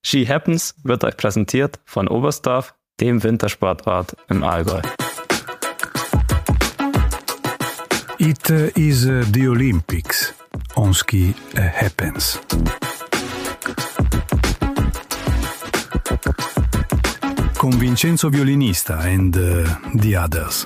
Ski Happens wird euch präsentiert von Oberstdorf, dem Wintersportort im Allgäu. It is the Olympics. On ski happens. Con Vincenzo Violinista and the others.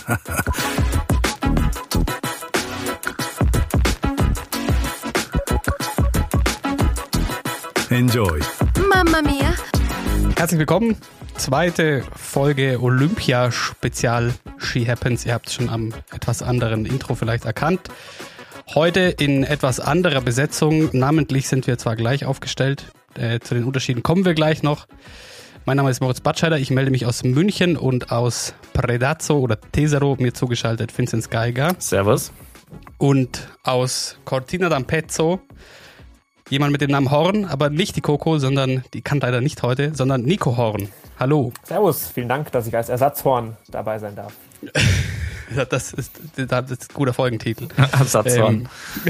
Enjoy. Mamma mia. Herzlich willkommen. Zweite Folge Olympia-Spezial Ski Happens. Ihr habt es schon am etwas anderen Intro vielleicht erkannt. Heute in etwas anderer Besetzung. Namentlich sind wir zwar gleich aufgestellt. Zu den Unterschieden kommen wir gleich noch. Mein Name ist Moritz Batscheider. Ich melde mich aus München und aus Predazzo oder Tesaro. Mir zugeschaltet Vinzenz Geiger. Servus. Und aus Cortina d'Ampezzo jemand mit dem Namen Horn, aber nicht die Coco, sondern die kann leider nicht heute, sondern Nico Horn. Hallo. Servus, vielen Dank, dass ich als Ersatzhorn dabei sein darf. Das ist ein guter Folgentitel. Ersatzhorn.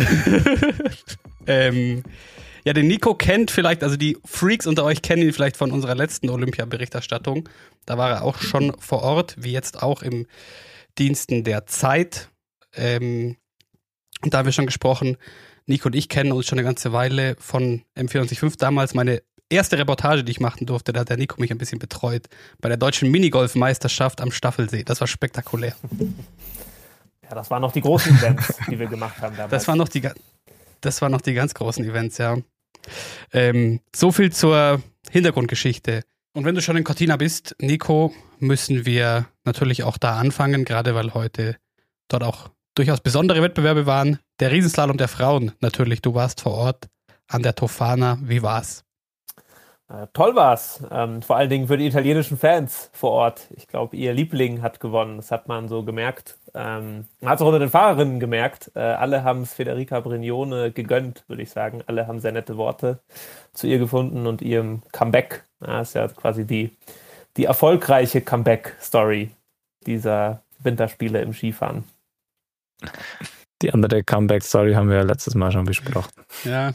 Ja, den Nico kennt vielleicht, also die Freaks unter euch kennen ihn vielleicht von unserer letzten Olympia-Berichterstattung. Da war er auch schon vor Ort, wie jetzt auch im Diensten der Zeit. Und da haben wir schon gesprochen. Nico und ich kennen uns schon eine ganze Weile von M24.5. Damals meine erste Reportage, die ich machen durfte, da hat der Nico mich ein bisschen betreut. Bei der deutschen Minigolf-Meisterschaft am Staffelsee. Das war spektakulär. Ja, das waren noch die großen Events, die wir gemacht haben damals. Das waren noch die ganz großen Events, ja. So viel zur Hintergrundgeschichte. Und wenn du schon in Cortina bist, Nico, müssen wir natürlich auch da anfangen, gerade weil heute dort auch durchaus besondere Wettbewerbe waren. Der Riesenslalom der Frauen natürlich. Du warst vor Ort an der Tofana. Wie war's? Toll war's. Vor allen Dingen für die italienischen Fans vor Ort. Ich glaube, ihr Liebling hat gewonnen. Das hat man so gemerkt. Man hat es auch unter den Fahrerinnen gemerkt. Alle haben es Federica Brignone gegönnt, würde ich sagen. Alle haben sehr nette Worte zu ihr gefunden und ihrem Comeback. Das ist ja quasi die erfolgreiche Comeback-Story dieser Winterspiele im Skifahren. Die andere Comeback-Story haben wir ja letztes Mal schon besprochen. Ja.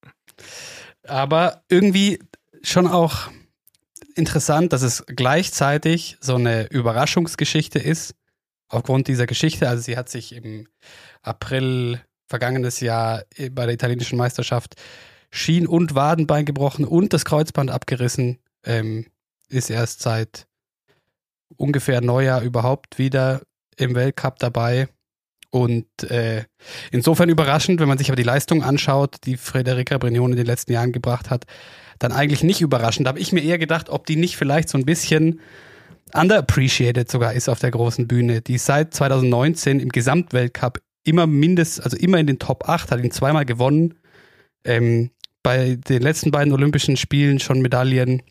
Aber irgendwie schon auch interessant, dass es gleichzeitig so eine Überraschungsgeschichte ist. Aufgrund dieser Geschichte, also sie hat sich im April vergangenes Jahr bei der italienischen Meisterschaft Schien- und Wadenbein gebrochen und das Kreuzband abgerissen. Ist erst seit ungefähr Neujahr überhaupt wieder im Weltcup dabei. Und insofern überraschend, wenn man sich aber die Leistung anschaut, die Federica Brignone in den letzten Jahren gebracht hat, dann eigentlich nicht überraschend. Da habe ich mir eher gedacht, ob die nicht vielleicht so ein bisschen underappreciated sogar ist auf der großen Bühne. Die ist seit 2019 im Gesamtweltcup immer in den Top 8, hat ihn zweimal gewonnen. Bei den letzten beiden Olympischen Spielen schon Medaillen.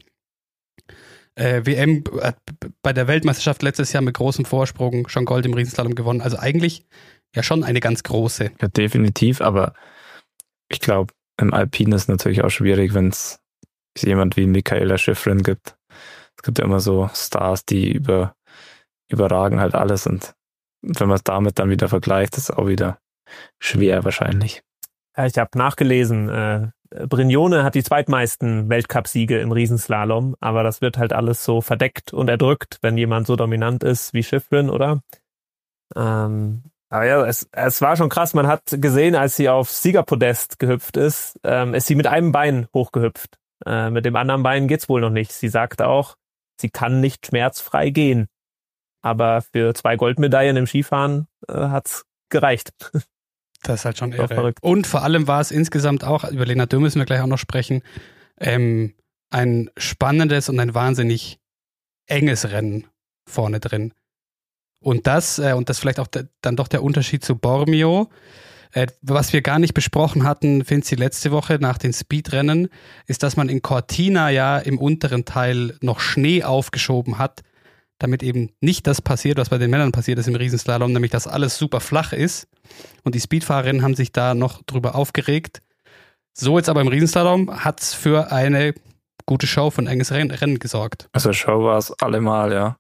WM bei der Weltmeisterschaft letztes Jahr mit großem Vorsprung schon Gold im Riesenslalom gewonnen. Also eigentlich ja schon eine ganz große. Ja, definitiv, aber ich glaube, im Alpinen ist es natürlich auch schwierig, wenn es jemand wie Mikaela Shiffrin gibt. Es gibt ja immer so Stars, die überragen halt alles und wenn man es damit dann wieder vergleicht, ist es auch wieder schwer wahrscheinlich. Ja, ich habe nachgelesen, Brignone hat die zweitmeisten Weltcupsiege im Riesenslalom, aber das wird halt alles so verdeckt und erdrückt, wenn jemand so dominant ist wie Shiffrin, oder? Aber ja, es war schon krass, man hat gesehen, als sie aufs Siegerpodest gehüpft ist sie mit einem Bein hochgehüpft. Mit dem anderen Bein geht's wohl noch nicht. Sie sagte auch, sie kann nicht schmerzfrei gehen. Aber für 2 Goldmedaillen im Skifahren hat's gereicht. Das ist halt schon irre. Und vor allem war es insgesamt auch, über Lena Dürr müssen wir gleich auch noch sprechen, ein spannendes und ein wahnsinnig enges Rennen vorne drin. Und das vielleicht auch dann doch der Unterschied zu Bormio, was wir gar nicht besprochen hatten, Vinzi, letzte Woche nach den Speedrennen, ist, dass man in Cortina ja im unteren Teil noch Schnee aufgeschoben hat, damit eben nicht das passiert, was bei den Männern passiert ist im Riesenslalom, nämlich dass alles super flach ist. Und die Speedfahrerinnen haben sich da noch drüber aufgeregt. So jetzt aber im Riesenslalom hat es für eine gute Show, für ein enges Rennen gesorgt. Also Show war es allemal, ja.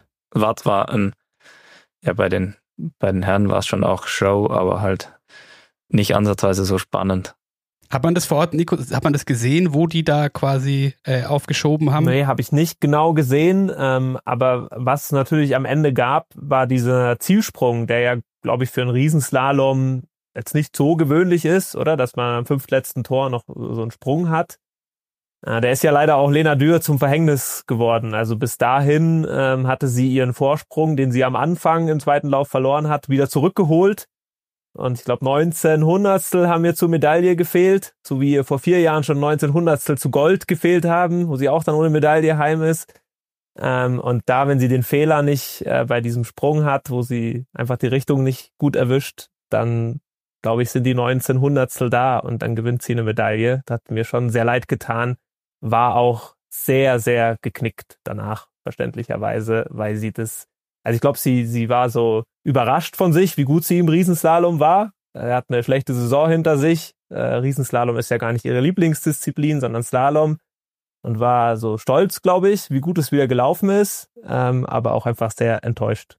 Bei den Herren war es schon auch Show, aber halt nicht ansatzweise so spannend. Hat man das vor Ort, Nico, hat man das gesehen, wo die da quasi aufgeschoben haben? Nee, habe ich nicht genau gesehen, aber was es natürlich am Ende gab, war dieser Zielsprung, der ja, glaube ich, für einen Riesenslalom jetzt nicht so gewöhnlich ist, oder? Dass man am 5. letzten Tor noch so einen Sprung hat. Der ist ja leider auch Lena Dürr zum Verhängnis geworden. Also bis dahin hatte sie ihren Vorsprung, den sie am Anfang im zweiten Lauf verloren hat, wieder zurückgeholt. Und ich glaube 19 Hundertstel haben ihr zur Medaille gefehlt, so wie ihr vor 4 Jahren schon 19 Hundertstel zu Gold gefehlt haben, wo sie auch dann ohne Medaille heim ist. Und da, wenn sie den Fehler nicht bei diesem Sprung hat, wo sie einfach die Richtung nicht gut erwischt, dann glaube ich, sind die 19 Hundertstel da und dann gewinnt sie eine Medaille. Das hat mir schon sehr leid getan. War auch sehr, sehr geknickt danach, verständlicherweise, weil sie das, also ich glaube, sie war so überrascht von sich, wie gut sie im Riesenslalom war. Er hat eine schlechte Saison hinter sich. Riesenslalom ist ja gar nicht ihre Lieblingsdisziplin, sondern Slalom. Und war so stolz, glaube ich, wie gut es wieder gelaufen ist, aber auch einfach sehr enttäuscht.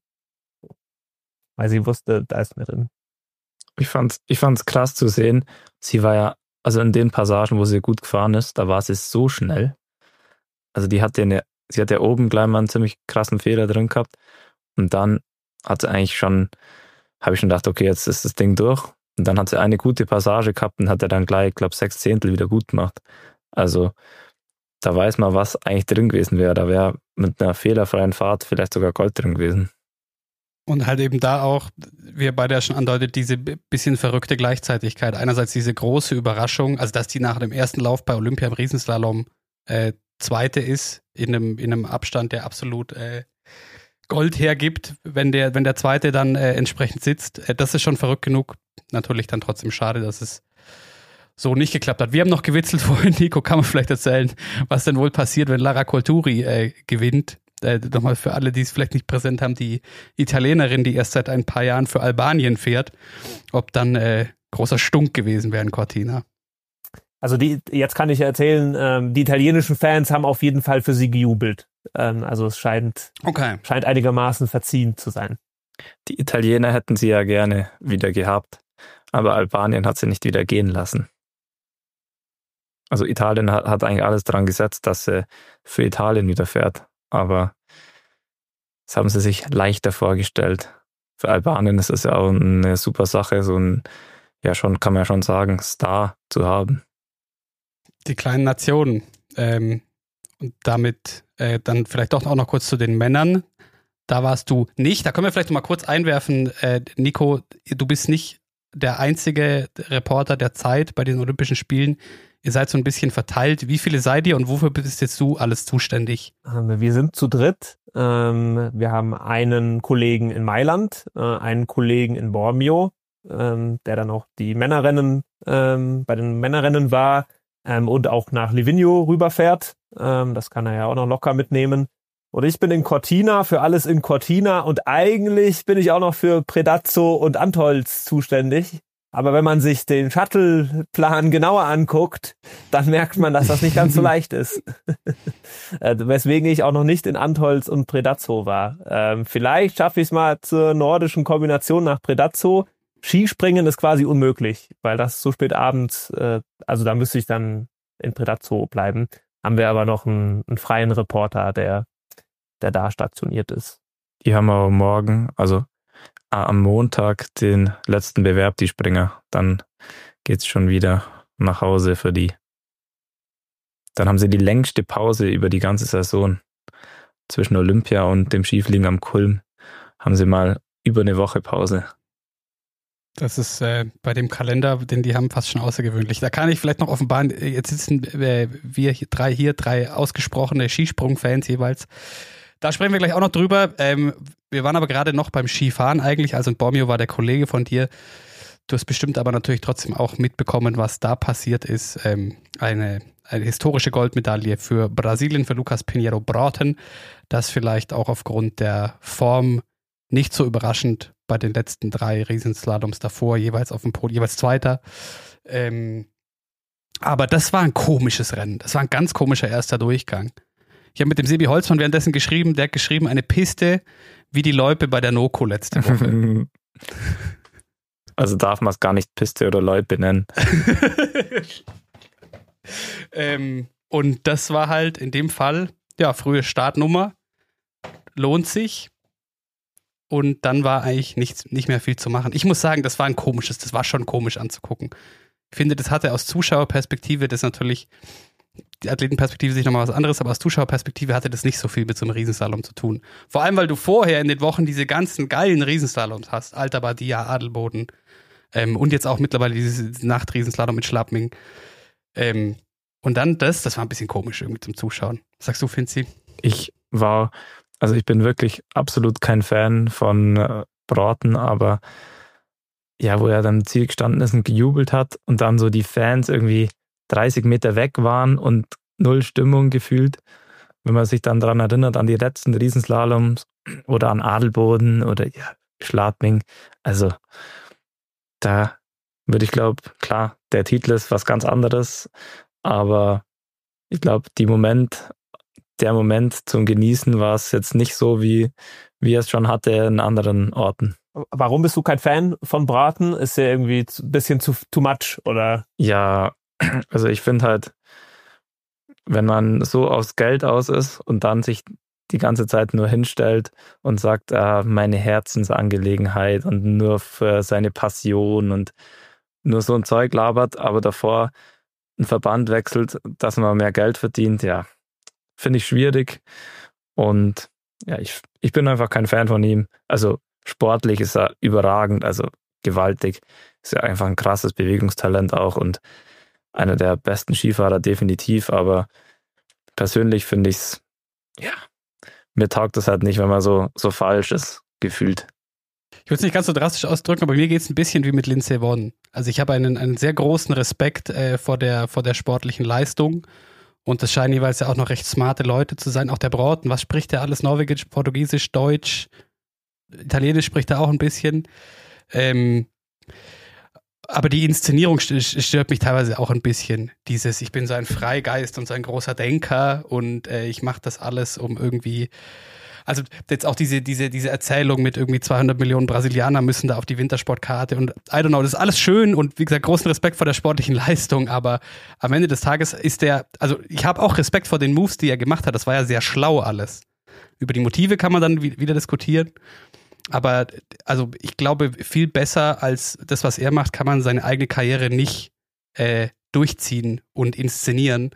Weil sie wusste, da ist mehr drin. Ich fand's krass zu sehen. Sie war ja, also in den Passagen, wo sie gut gefahren ist, da war sie so schnell. Also sie hat ja oben gleich mal einen ziemlich krassen Fehler drin gehabt. Und dann hat sie eigentlich habe ich schon gedacht, okay, jetzt ist das Ding durch. Und dann hat sie eine gute Passage gehabt und hat er dann gleich, ich glaube, 6 Zehntel wieder gut gemacht. Also da weiß man, was eigentlich drin gewesen wäre. Da wäre mit einer fehlerfreien Fahrt vielleicht sogar Gold drin gewesen. Und halt eben da auch, wie ihr beide ja schon andeutet, diese bisschen verrückte Gleichzeitigkeit. Einerseits diese große Überraschung, also dass die nach dem ersten Lauf bei Olympia im Riesenslalom Zweite ist, in einem Abstand, der absolut Gold hergibt, wenn der Zweite dann entsprechend sitzt. Das ist schon verrückt genug. Natürlich dann trotzdem schade, dass es so nicht geklappt hat. Wir haben noch gewitzelt vorhin, Nico, kann man vielleicht erzählen, was denn wohl passiert, wenn Lara Colturi gewinnt. Nochmal für alle, die es vielleicht nicht präsent haben, die Italienerin, die erst seit ein paar Jahren für Albanien fährt, ob dann großer Stunk gewesen wäre in Cortina. Also jetzt kann ich erzählen, die italienischen Fans haben auf jeden Fall für sie gejubelt. Also es scheint einigermaßen verziehen zu sein. Die Italiener hätten sie ja gerne wieder gehabt, aber Albanien hat sie nicht wieder gehen lassen. Also Italien hat eigentlich alles dran gesetzt, dass sie für Italien wieder fährt. Aber das haben sie sich leichter vorgestellt. Für Albanien ist es ja auch eine super Sache, so ein, ja schon, kann man ja schon sagen, Star zu haben. Die kleinen Nationen. Und damit dann vielleicht doch auch noch kurz zu den Männern. Da warst du nicht. Da können wir vielleicht noch mal kurz einwerfen, Nico, du bist nicht der einzige Reporter der Zeit bei den Olympischen Spielen. Ihr seid so ein bisschen verteilt. Wie viele seid ihr und wofür bist jetzt du alles zuständig? Wir sind zu dritt. Wir haben einen Kollegen in Mailand, einen Kollegen in Bormio, der dann auch die Männerrennen bei den Männerrennen war und auch nach Livigno rüberfährt. Das kann er ja auch noch locker mitnehmen. Und ich bin in Cortina, für alles in Cortina und eigentlich bin ich auch noch für Predazzo und Antholz zuständig. Aber wenn man sich den Shuttle-Plan genauer anguckt, dann merkt man, dass das nicht ganz so leicht ist. Weswegen ich auch noch nicht in Antholz und Predazzo war. Vielleicht schaffe ich es mal zur nordischen Kombination nach Predazzo. Skispringen ist quasi unmöglich, weil das so spät abends, also da müsste ich dann in Predazzo bleiben. Haben wir aber noch einen freien Reporter, der da stationiert ist. Die haben aber morgen, also am Montag, den letzten Bewerb, die Springer. Dann geht's schon wieder nach Hause für die. Dann haben sie die längste Pause über die ganze Saison. Zwischen Olympia und dem Skifliegen am Kulm haben sie mal über eine Woche Pause. Das ist bei dem Kalender, den die haben, fast schon außergewöhnlich. Da kann ich vielleicht noch offenbaren, jetzt sitzen wir drei ausgesprochene Skisprung-Fans jeweils. Da sprechen wir gleich auch noch drüber. Wir waren aber gerade noch beim Skifahren eigentlich. Also in Bormio war der Kollege von dir. Du hast bestimmt aber natürlich trotzdem auch mitbekommen, was da passiert ist. Eine historische Goldmedaille für Brasilien, für Lucas Pinheiro Broughton. Das vielleicht auch aufgrund der Form nicht so überraschend bei den letzten 3 Riesenslaloms davor, jeweils auf dem Podium, jeweils Zweiter. Aber das war ein komisches Rennen. Das war ein ganz komischer erster Durchgang. Ich habe mit dem Sebi Holzmann währenddessen geschrieben, der hat geschrieben, eine Piste wie die Loipe bei der Noko letzte Woche. Also darf man es gar nicht Piste oder Loipe nennen. Und das war halt in dem Fall, ja, frühe Startnummer, lohnt sich. Und dann war eigentlich nicht mehr viel zu machen. Ich muss sagen, das war schon komisch anzugucken. Ich finde, das hatte aus Zuschauerperspektive, das natürlich, die Athletenperspektive sich nochmal was anderes, aber aus Zuschauerperspektive hatte das nicht so viel mit so einem Riesenslalom zu tun. Vor allem, weil du vorher in den Wochen diese ganzen geilen Riesenslaloms hast. Alta Badia, Adelboden und jetzt auch mittlerweile dieses Nachtriesenslalom mit Schlappming. Und dann das war ein bisschen komisch irgendwie zum Zuschauen. Was sagst du, Finzi? Ich bin wirklich absolut kein Fan von Broughton, aber ja, wo er dann im Ziel gestanden ist und gejubelt hat und dann so die Fans irgendwie 30 Meter weg waren und null Stimmung gefühlt. Wenn man sich dann daran erinnert, an die letzten Riesenslaloms oder an Adelboden oder ja, Schladming. Also da würde ich glaube, klar, der Titel ist was ganz anderes, aber ich glaube, der Moment zum Genießen war es jetzt nicht so, wie er es schon hatte in anderen Orten. Warum bist du kein Fan von Braten? Ist ja irgendwie ein bisschen too much, oder? Ja, also ich finde halt, wenn man so aufs Geld aus ist und dann sich die ganze Zeit nur hinstellt und sagt, meine Herzensangelegenheit und nur für seine Passion und nur so ein Zeug labert, aber davor einen Verband wechselt, dass man mehr Geld verdient, ja, finde ich schwierig. Und ja, ich bin einfach kein Fan von ihm. Also sportlich ist er überragend, also gewaltig. Ist ja einfach ein krasses Bewegungstalent auch und einer der besten Skifahrer definitiv, aber persönlich finde ich es, ja, mir taugt das halt nicht, wenn man so falsch ist, gefühlt. Ich würde es nicht ganz so drastisch ausdrücken, aber mir geht es ein bisschen wie mit Lindsey Vonn. Also ich habe einen sehr großen Respekt vor der sportlichen Leistung und das scheinen jeweils ja auch noch recht smarte Leute zu sein. Auch der Broughton, was spricht der alles? Norwegisch, Portugiesisch, Deutsch, Italienisch spricht er auch ein bisschen. Aber die Inszenierung stört mich teilweise auch ein bisschen. Dieses, ich bin so ein Freigeist und so ein großer Denker und ich mache das alles, um irgendwie, also jetzt auch diese Erzählung mit irgendwie 200 Millionen Brasilianer müssen da auf die Wintersportkarte und I don't know, das ist alles schön und wie gesagt, großen Respekt vor der sportlichen Leistung, aber am Ende des Tages ist also ich habe auch Respekt vor den Moves, die er gemacht hat, das war ja sehr schlau alles. Über die Motive kann man dann wieder diskutieren. Aber also ich glaube, viel besser als das, was er macht, kann man seine eigene Karriere nicht durchziehen und inszenieren.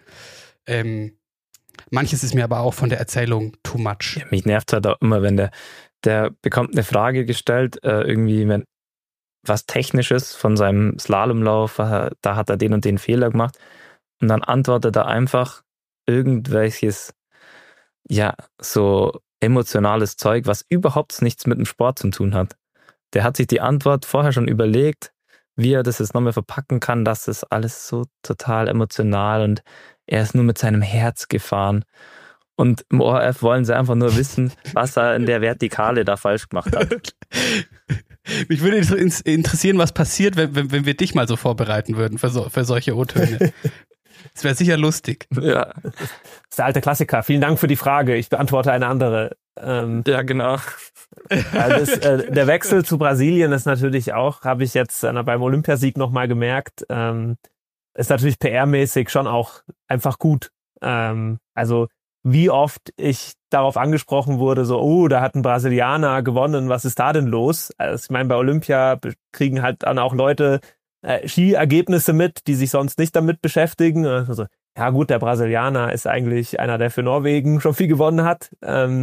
Manches ist mir aber auch von der Erzählung too much. Ja, mich nervt halt auch immer, wenn der bekommt eine Frage gestellt, irgendwie, wenn was Technisches von seinem Slalomlauf, da hat er den und den Fehler gemacht und dann antwortet er einfach irgendwelches, ja, so emotionales Zeug, was überhaupt nichts mit dem Sport zu tun hat. Der hat sich die Antwort vorher schon überlegt, wie er das jetzt nochmal verpacken kann, dass das alles so total emotional und er ist nur mit seinem Herz gefahren. Und im ORF wollen sie einfach nur wissen, was er in der Vertikale da falsch gemacht hat. Mich würde interessieren, was passiert, wenn wir dich mal so vorbereiten würden für solche O-Töne. Das wäre sicher lustig. Ja. Das ist der alte Klassiker. Vielen Dank für die Frage. Ich beantworte eine andere. Ja, genau. Der Wechsel zu Brasilien ist natürlich auch, habe ich jetzt beim Olympiasieg nochmal gemerkt, ist natürlich PR-mäßig schon auch einfach gut. Also wie oft ich darauf angesprochen wurde, so, da hat ein Brasilianer gewonnen, was ist da denn los? Also ich meine, bei Olympia kriegen halt dann auch Leute Ski-Ergebnisse mit, die sich sonst nicht damit beschäftigen. Also, ja gut, der Brasilianer ist eigentlich einer, der für Norwegen schon viel gewonnen hat.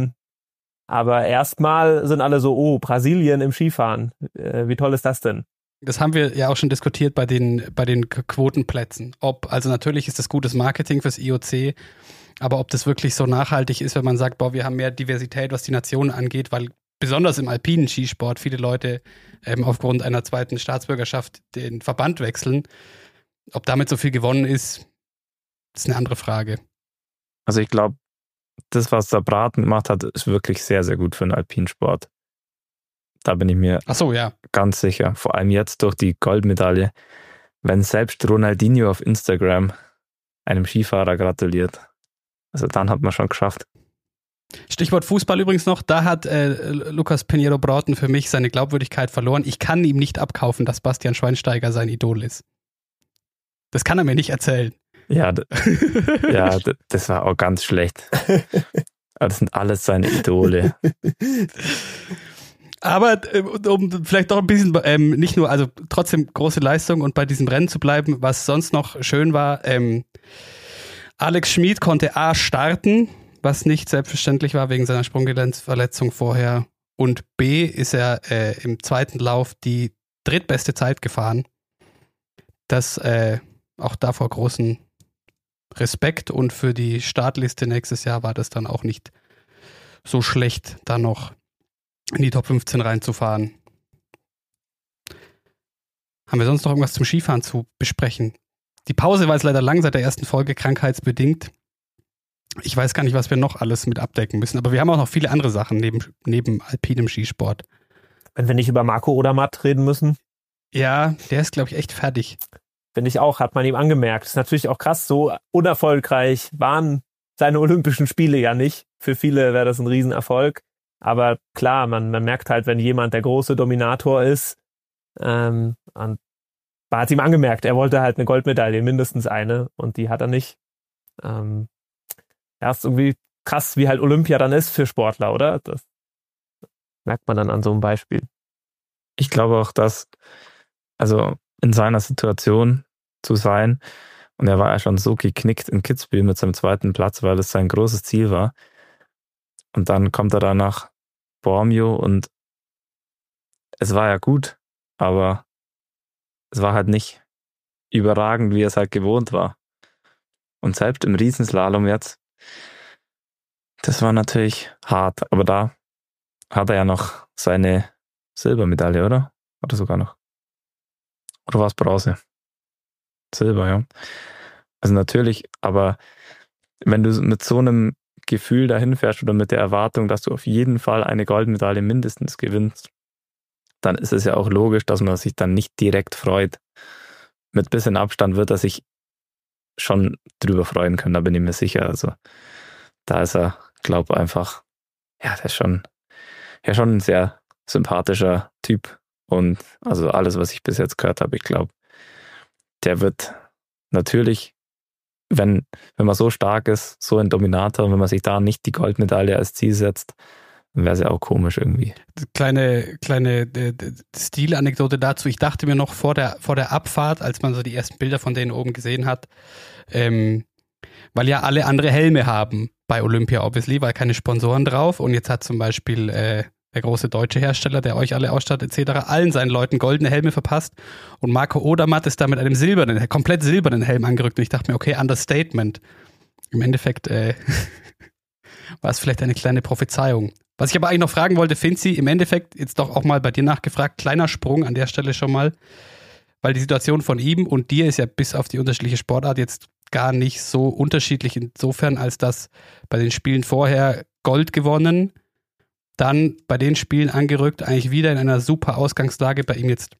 Aber erstmal sind alle so, Brasilien im Skifahren. Wie toll ist das denn? Das haben wir ja auch schon diskutiert bei den Quotenplätzen. Also natürlich ist das gutes Marketing fürs IOC, aber ob das wirklich so nachhaltig ist, wenn man sagt, wir haben mehr Diversität, was die Nationen angeht, weil besonders im alpinen Skisport viele Leute aufgrund einer zweiten Staatsbürgerschaft den Verband wechseln. Ob damit so viel gewonnen ist eine andere Frage. Also ich glaube, das, was der Braten gemacht hat, ist wirklich sehr, sehr gut für den Alpinsport. Da bin ich mir ganz sicher. Vor allem jetzt durch die Goldmedaille. Wenn selbst Ronaldinho auf Instagram einem Skifahrer gratuliert, also dann hat man schon geschafft. Stichwort Fußball übrigens noch, da hat Lucas Pinheiro Broughton für mich seine Glaubwürdigkeit verloren. Ich kann ihm nicht abkaufen, dass Bastian Schweinsteiger sein Idol ist. Das kann er mir nicht erzählen. Ja, das war auch ganz schlecht. Aber das sind alles seine Idole. Aber um vielleicht doch ein bisschen, nicht nur, also trotzdem große Leistung und bei diesem Rennen zu bleiben, was sonst noch schön war, Alex Schmid konnte A starten, was nicht selbstverständlich war wegen seiner Sprunggelenksverletzung vorher, und B ist er im zweiten Lauf die drittbeste Zeit gefahren. Das auch davor großen Respekt, und für die Startliste nächstes Jahr war das dann auch nicht so schlecht, da noch in die Top 15 reinzufahren. Haben wir sonst noch irgendwas zum Skifahren zu besprechen? Die Pause war jetzt leider lang seit der ersten Folge, krankheitsbedingt. Ich weiß gar nicht, was wir noch alles mit abdecken müssen, aber wir haben auch noch viele andere Sachen neben alpinem Skisport. Wenn wir nicht über Marco Odermatt reden müssen. Ja, der ist, glaube ich, echt fertig. Finde ich auch, hat man ihm angemerkt. Ist natürlich auch krass, so unerfolgreich waren seine Olympischen Spiele ja nicht. Für viele wäre das ein Riesenerfolg. Aber klar, man merkt halt, wenn jemand der große Dominator ist, und man hat ihm angemerkt, er wollte halt eine Goldmedaille, mindestens eine, und die hat er nicht. Ja, ist irgendwie krass, wie halt Olympia dann ist für Sportler, oder? Das merkt man dann an so einem Beispiel. Ich glaube auch, dass, also in seiner Situation zu sein, und er war ja schon so geknickt in Kitzbühel mit seinem zweiten Platz, weil es sein großes Ziel war. Und dann kommt er da nach Bormio und es war ja gut, aber es war halt nicht überragend, wie er es halt gewohnt war. Und selbst im Riesenslalom jetzt, das war natürlich hart, aber da hat er ja noch seine Silbermedaille, oder? Oder sogar noch? Oder war es Bronze? Silber, ja. Also natürlich, aber wenn du mit so einem Gefühl dahin fährst oder mit der Erwartung, dass du auf jeden Fall eine Goldmedaille mindestens gewinnst, dann ist es ja auch logisch, dass man sich dann nicht direkt freut. Mit bisschen Abstand wird er sich schon drüber freuen können, da bin ich mir sicher. Also da ist er, glaube einfach, ja, der ist schon ein sehr sympathischer Typ. Und also alles, was ich bis jetzt gehört habe, ich glaube, der wird natürlich, wenn man so stark ist, so ein Dominator, wenn man sich da nicht die Goldmedaille als Ziel setzt, dann wäre es ja auch komisch irgendwie. Kleine Stilanekdote dazu. Ich dachte mir noch vor der Abfahrt, als man so die ersten Bilder von denen oben gesehen hat, weil ja alle andere Helme haben bei Olympia, obviously, weil keine Sponsoren drauf, und jetzt hat zum Beispiel der große deutsche Hersteller, der euch alle ausstattet etc., allen seinen Leuten goldene Helme verpasst, und Marco Odermatt ist da mit einem komplett silbernen Helm angerückt, und ich dachte mir, okay, Understatement. Im Endeffekt war es vielleicht eine kleine Prophezeiung. Was ich aber eigentlich noch fragen wollte, Finzi, im Endeffekt jetzt doch auch mal bei dir nachgefragt, kleiner Sprung an der Stelle schon mal, weil die Situation von ihm und dir ist ja bis auf die unterschiedliche Sportart jetzt gar nicht so unterschiedlich, insofern als dass bei den Spielen vorher Gold gewonnen, dann bei den Spielen angerückt, eigentlich wieder in einer super Ausgangslage, bei ihm jetzt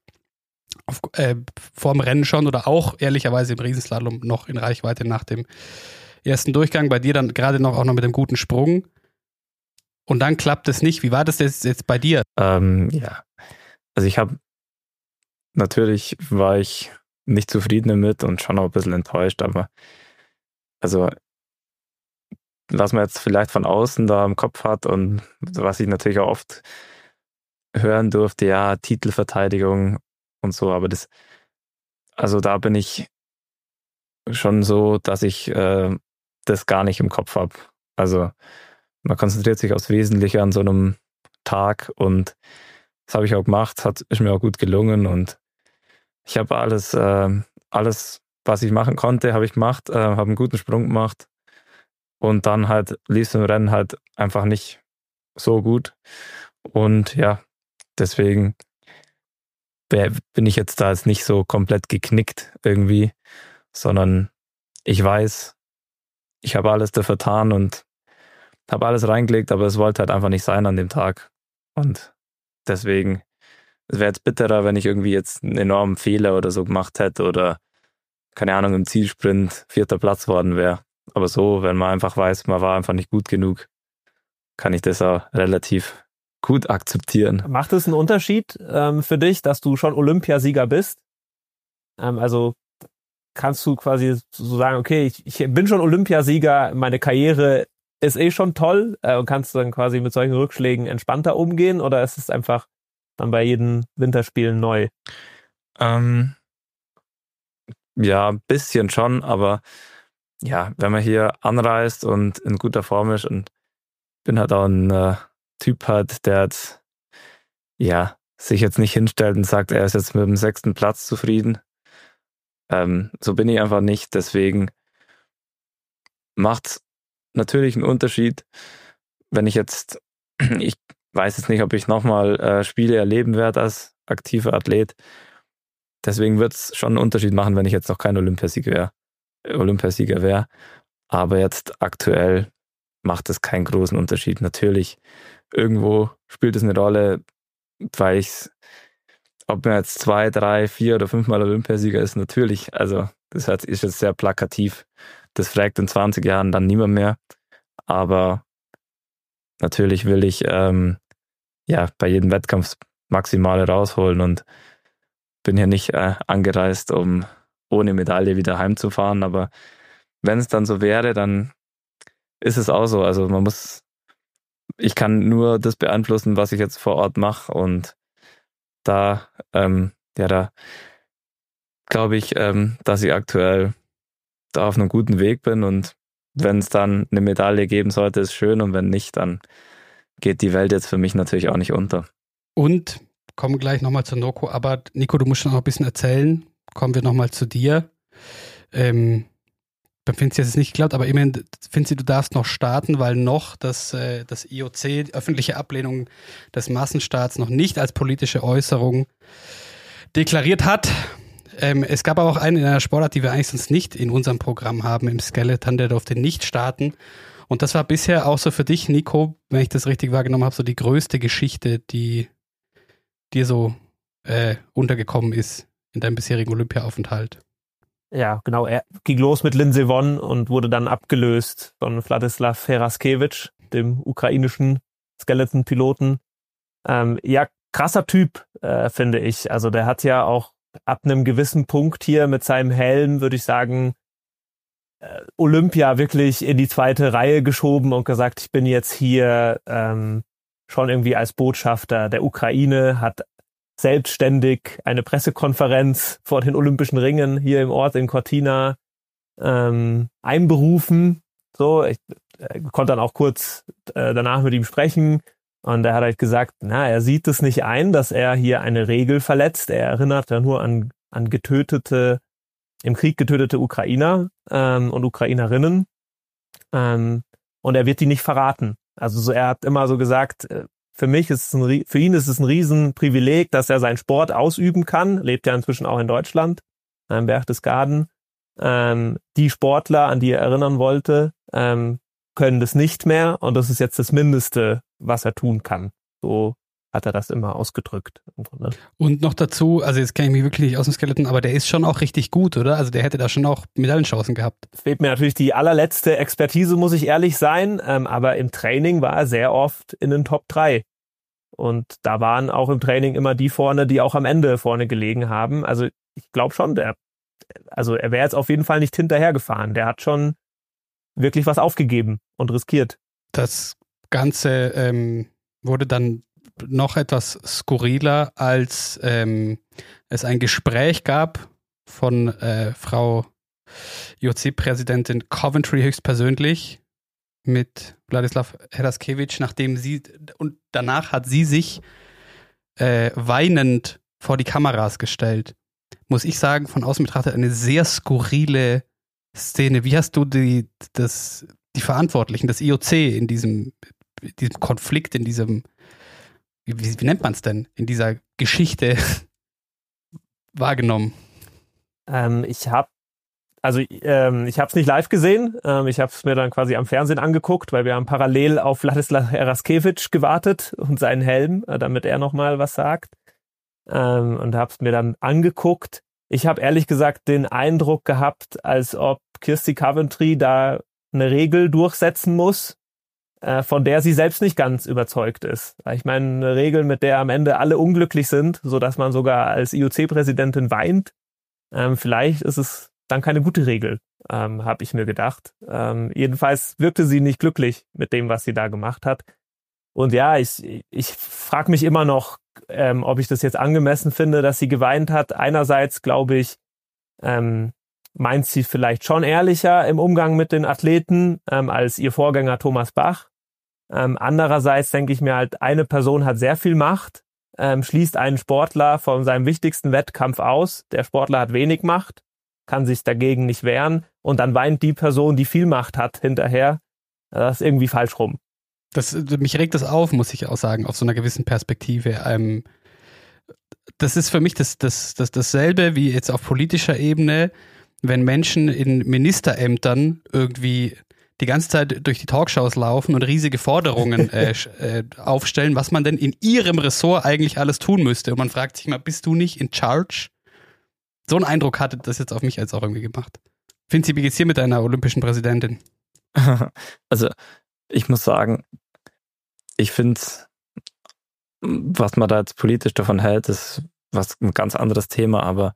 vorm Rennen schon oder auch ehrlicherweise im Riesenslalom noch in Reichweite nach dem ersten Durchgang, bei dir dann gerade noch auch noch mit einem guten Sprung, und dann klappt es nicht. Wie war das jetzt bei dir? Ja, also natürlich war ich nicht zufrieden damit und schon auch ein bisschen enttäuscht, aber also was man jetzt vielleicht von außen da im Kopf hat und was ich natürlich auch oft hören durfte, ja, Titelverteidigung und so, aber also da bin ich schon so, dass ich das gar nicht im Kopf habe. Also man konzentriert sich aufs Wesentliche an so einem Tag, und das habe ich auch gemacht, ist mir auch gut gelungen, und ich habe alles, was ich machen konnte, habe ich gemacht, habe einen guten Sprung gemacht, und dann halt lief es im Rennen halt einfach nicht so gut, und ja, deswegen bin ich jetzt da jetzt nicht so komplett geknickt irgendwie, sondern ich weiß, ich habe alles dafür getan und habe alles reingelegt, aber es wollte halt einfach nicht sein an dem Tag, und deswegen, es wäre jetzt bitterer, wenn ich irgendwie jetzt einen enormen Fehler oder so gemacht hätte oder, keine Ahnung, im Zielsprint 4. Platz worden wäre. Aber so, wenn man einfach weiß, man war einfach nicht gut genug, kann ich das auch relativ gut akzeptieren. Macht es einen Unterschied für dich, dass du schon Olympiasieger bist? Also kannst du quasi so sagen, okay, ich bin schon Olympiasieger, meine Karriere ist schon toll und kannst du dann quasi mit solchen Rückschlägen entspannter umgehen oder ist es einfach dann bei jedem Winterspielen neu? Ja, ein bisschen schon, aber ja, wenn man hier anreist und in guter Form ist und bin halt auch ein Typ hat, der jetzt, ja, sich jetzt nicht hinstellt und sagt, er ist jetzt mit dem 6. Platz zufrieden. So bin ich einfach nicht, deswegen macht's natürlich einen Unterschied, wenn ich weiß jetzt nicht, ob ich nochmal Spiele erleben werde als aktiver Athlet. Deswegen wird es schon einen Unterschied machen, wenn ich jetzt noch kein Olympiasieger wäre. Aber jetzt aktuell macht es keinen großen Unterschied. Natürlich, irgendwo spielt es eine Rolle, weil ob man jetzt 2, 3, 4 oder 5-mal Olympiasieger ist, natürlich. Also das ist jetzt sehr plakativ. Das fragt in 20 Jahren dann niemand mehr. Aber natürlich will ich bei jedem Wettkampf das Maximale rausholen und bin hier nicht angereist, um ohne Medaille wieder heimzufahren. Aber wenn es dann so wäre, dann ist es auch so. Also ich kann nur das beeinflussen, was ich jetzt vor Ort mache und da glaube ich, dass ich aktuell da auf einem guten Weg bin und wenn es dann eine Medaille geben sollte, ist schön und wenn nicht, dann geht die Welt jetzt für mich natürlich auch nicht unter. Und kommen gleich nochmal zu Nico, aber Nico, du musst schon noch ein bisschen erzählen. Kommen wir nochmal zu dir. Beim Finzi hat es nicht geklappt, aber immerhin, Finzi, du darfst noch starten, weil noch das IOC, öffentliche Ablehnung des Massenstarts, noch nicht als politische Äußerung deklariert hat. Es gab aber auch einen in einer Sportart, die wir eigentlich sonst nicht in unserem Programm haben, im Skeleton, der durfte nicht starten. Und das war bisher auch so für dich, Nico, wenn ich das richtig wahrgenommen habe, so die größte Geschichte, die dir so untergekommen ist in deinem bisherigen Olympiaaufenthalt. Ja, genau. Er ging los mit Lindsey Vonn und wurde dann abgelöst von Wladislaw Heraskevich, dem ukrainischen Skeleton-Piloten. Krasser Typ, finde ich. Also der hat ja auch ab einem gewissen Punkt hier mit seinem Helm, würde ich sagen, Olympia wirklich in die 2. Reihe geschoben und gesagt, ich bin jetzt hier schon irgendwie als Botschafter der Ukraine, hat selbstständig eine Pressekonferenz vor den Olympischen Ringen hier im Ort in Cortina einberufen. So, ich konnte dann auch kurz danach mit ihm sprechen und er hat halt gesagt, er sieht es nicht ein, dass er hier eine Regel verletzt. Er erinnert ja nur an im Krieg getötete Ukrainer und Ukrainerinnen und er wird die nicht verraten. Also so, er hat immer so gesagt, für ihn ist es ein Riesenprivileg, dass er seinen Sport ausüben kann, lebt ja inzwischen auch in Deutschland, im Berchtesgaden. Die Sportler, an die er erinnern wollte, können das nicht mehr und das ist jetzt das Mindeste, was er tun kann. So hat er das immer ausgedrückt. Und noch dazu, also jetzt kenne ich mich wirklich nicht aus dem Skeleton, aber der ist schon auch richtig gut, oder? Also der hätte da schon auch Medaillenchancen gehabt. Fehlt mir natürlich die allerletzte Expertise, muss ich ehrlich sein, aber im Training war er sehr oft in den Top 3. Und da waren auch im Training immer die vorne, die auch am Ende vorne gelegen haben. Also ich glaube schon, er wäre jetzt auf jeden Fall nicht hinterhergefahren. Der hat schon wirklich was aufgegeben und riskiert. Das Ganze wurde dann noch etwas skurriler, als es ein Gespräch gab von Frau IOC-Präsidentin Coventry höchstpersönlich mit Wladislaw Heraskevich, und danach hat sie sich weinend vor die Kameras gestellt. Muss ich sagen, von außen betrachtet eine sehr skurrile Szene. Wie hast du die Verantwortlichen des IOC in diesem Konflikt, in diesem, wie nennt man es denn, in dieser Geschichte wahrgenommen? Ich habe es nicht live gesehen. Ich habe es mir dann quasi am Fernsehen angeguckt, weil wir haben parallel auf Wladislaw Heraskevich gewartet und seinen Helm, damit er nochmal was sagt. Und habe es mir dann angeguckt. Ich habe ehrlich gesagt den Eindruck gehabt, als ob Kirsty Coventry da eine Regel durchsetzen muss, von der sie selbst nicht ganz überzeugt ist. Ich meine, eine Regel, mit der am Ende alle unglücklich sind, sodass man sogar als IOC-Präsidentin weint, vielleicht ist es dann keine gute Regel, habe ich mir gedacht. Jedenfalls wirkte sie nicht glücklich mit dem, was sie da gemacht hat. Und ja, ich frage mich immer noch, ob ich das jetzt angemessen finde, dass sie geweint hat. Einerseits glaube ich, meint sie vielleicht schon ehrlicher im Umgang mit den Athleten als ihr Vorgänger Thomas Bach. Andererseits denke ich mir halt, eine Person hat sehr viel Macht, schließt einen Sportler von seinem wichtigsten Wettkampf aus. Der Sportler hat wenig Macht, kann sich dagegen nicht wehren und dann weint die Person, die viel Macht hat, hinterher. Das ist irgendwie falsch rum. Mich regt das auf, muss ich auch sagen, aus so einer gewissen Perspektive. Das ist für mich dasselbe wie jetzt auf politischer Ebene, wenn Menschen in Ministerämtern irgendwie die ganze Zeit durch die Talkshows laufen und riesige Forderungen aufstellen, was man denn in ihrem Ressort eigentlich alles tun müsste. Und man fragt sich mal, bist du nicht in charge? So einen Eindruck hatte das jetzt auf mich jetzt auch irgendwie gemacht. Finzi, wie geht's hier mit deiner olympischen Präsidentin? Also, ich muss sagen, ich finde, was man da jetzt politisch davon hält, ist ein ganz anderes Thema, aber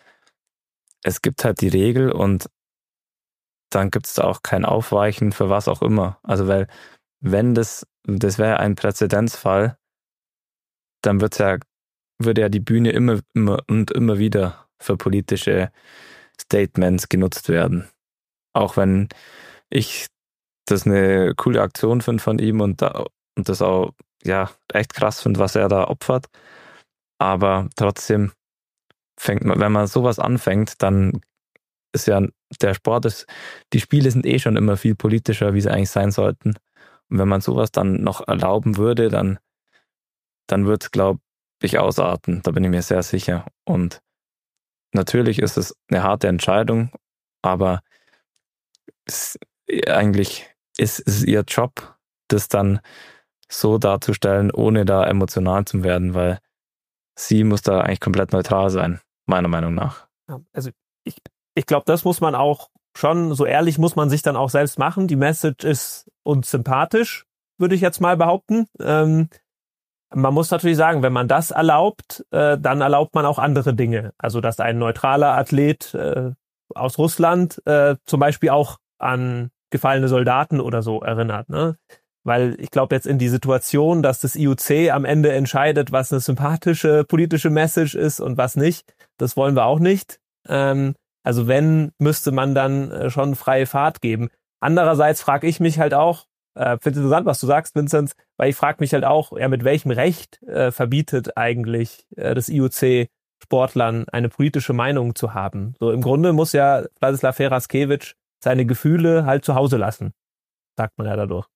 es gibt halt die Regel und dann gibt es da auch kein Aufweichen für was auch immer. Also weil, wenn das wäre ein Präzedenzfall, dann würde ja die Bühne immer wieder für politische Statements genutzt werden. Auch wenn ich das eine coole Aktion finde von ihm und das auch ja echt krass finde, was er da opfert. Aber trotzdem wenn man sowas anfängt, dann ist ja die Spiele sind eh schon immer viel politischer, wie sie eigentlich sein sollten. Und wenn man sowas dann noch erlauben würde, dann wird es, glaube ich, ausarten. Da bin ich mir sehr sicher. Und natürlich ist es eine harte Entscheidung, aber eigentlich ist es ihr Job, das dann so darzustellen, ohne da emotional zu werden, weil sie muss da eigentlich komplett neutral sein, meiner Meinung nach. Ja, also ich glaube, das muss man auch schon, so ehrlich muss man sich dann auch selbst machen. Die Message ist uns sympathisch, würde ich jetzt mal behaupten. Man muss natürlich sagen, wenn man das erlaubt, dann erlaubt man auch andere Dinge. Also dass ein neutraler Athlet aus Russland zum Beispiel auch an gefallene Soldaten oder so erinnert, ne? Weil ich glaube jetzt in die Situation, dass das IOC am Ende entscheidet, was eine sympathische politische Message ist und was nicht, das wollen wir auch nicht. Also wenn, müsste man dann schon freie Fahrt geben. Andererseits frage ich mich halt auch, finde es interessant, was du sagst, Vinzenz, weil ich frage mich halt auch, ja, mit welchem Recht verbietet eigentlich das IOC Sportlern eine politische Meinung zu haben? So im Grunde muss ja Wladislav Feraskewitsch seine Gefühle halt zu Hause lassen, sagt man ja dadurch.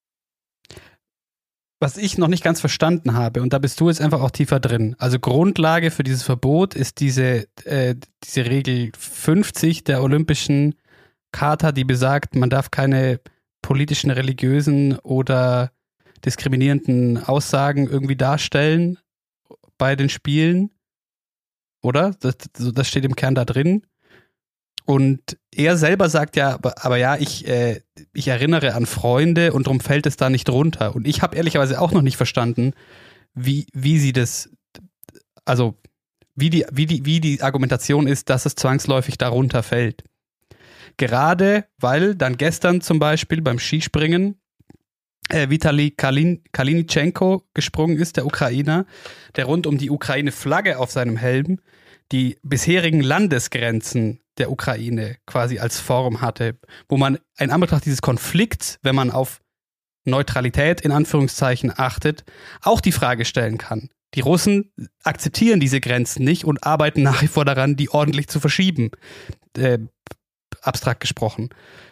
Was ich noch nicht ganz verstanden habe, und da bist du jetzt einfach auch tiefer drin. Also Grundlage für dieses Verbot ist diese Regel 50 der Olympischen Charta, die besagt, man darf keine politischen, religiösen oder diskriminierenden Aussagen irgendwie darstellen bei den Spielen. Oder? Das steht im Kern da drin. Und er selber sagt ja, aber ja, ich erinnere an Freunde und darum fällt es da nicht runter. Und ich habe ehrlicherweise auch noch nicht verstanden, wie sie das, also wie die Argumentation ist, dass es zwangsläufig darunter fällt. Gerade weil dann gestern zum Beispiel beim Skispringen Vitali Kalinitschenko gesprungen ist, der Ukrainer, der rund um die Ukraine-Flagge auf seinem Helm die bisherigen Landesgrenzen der Ukraine quasi als Form hatte, wo man in Anbetracht dieses Konflikts, wenn man auf Neutralität in Anführungszeichen achtet, auch die Frage stellen kann. Die Russen akzeptieren diese Grenzen nicht und arbeiten nach wie vor daran, die ordentlich zu verschieben, abstrakt gesprochen.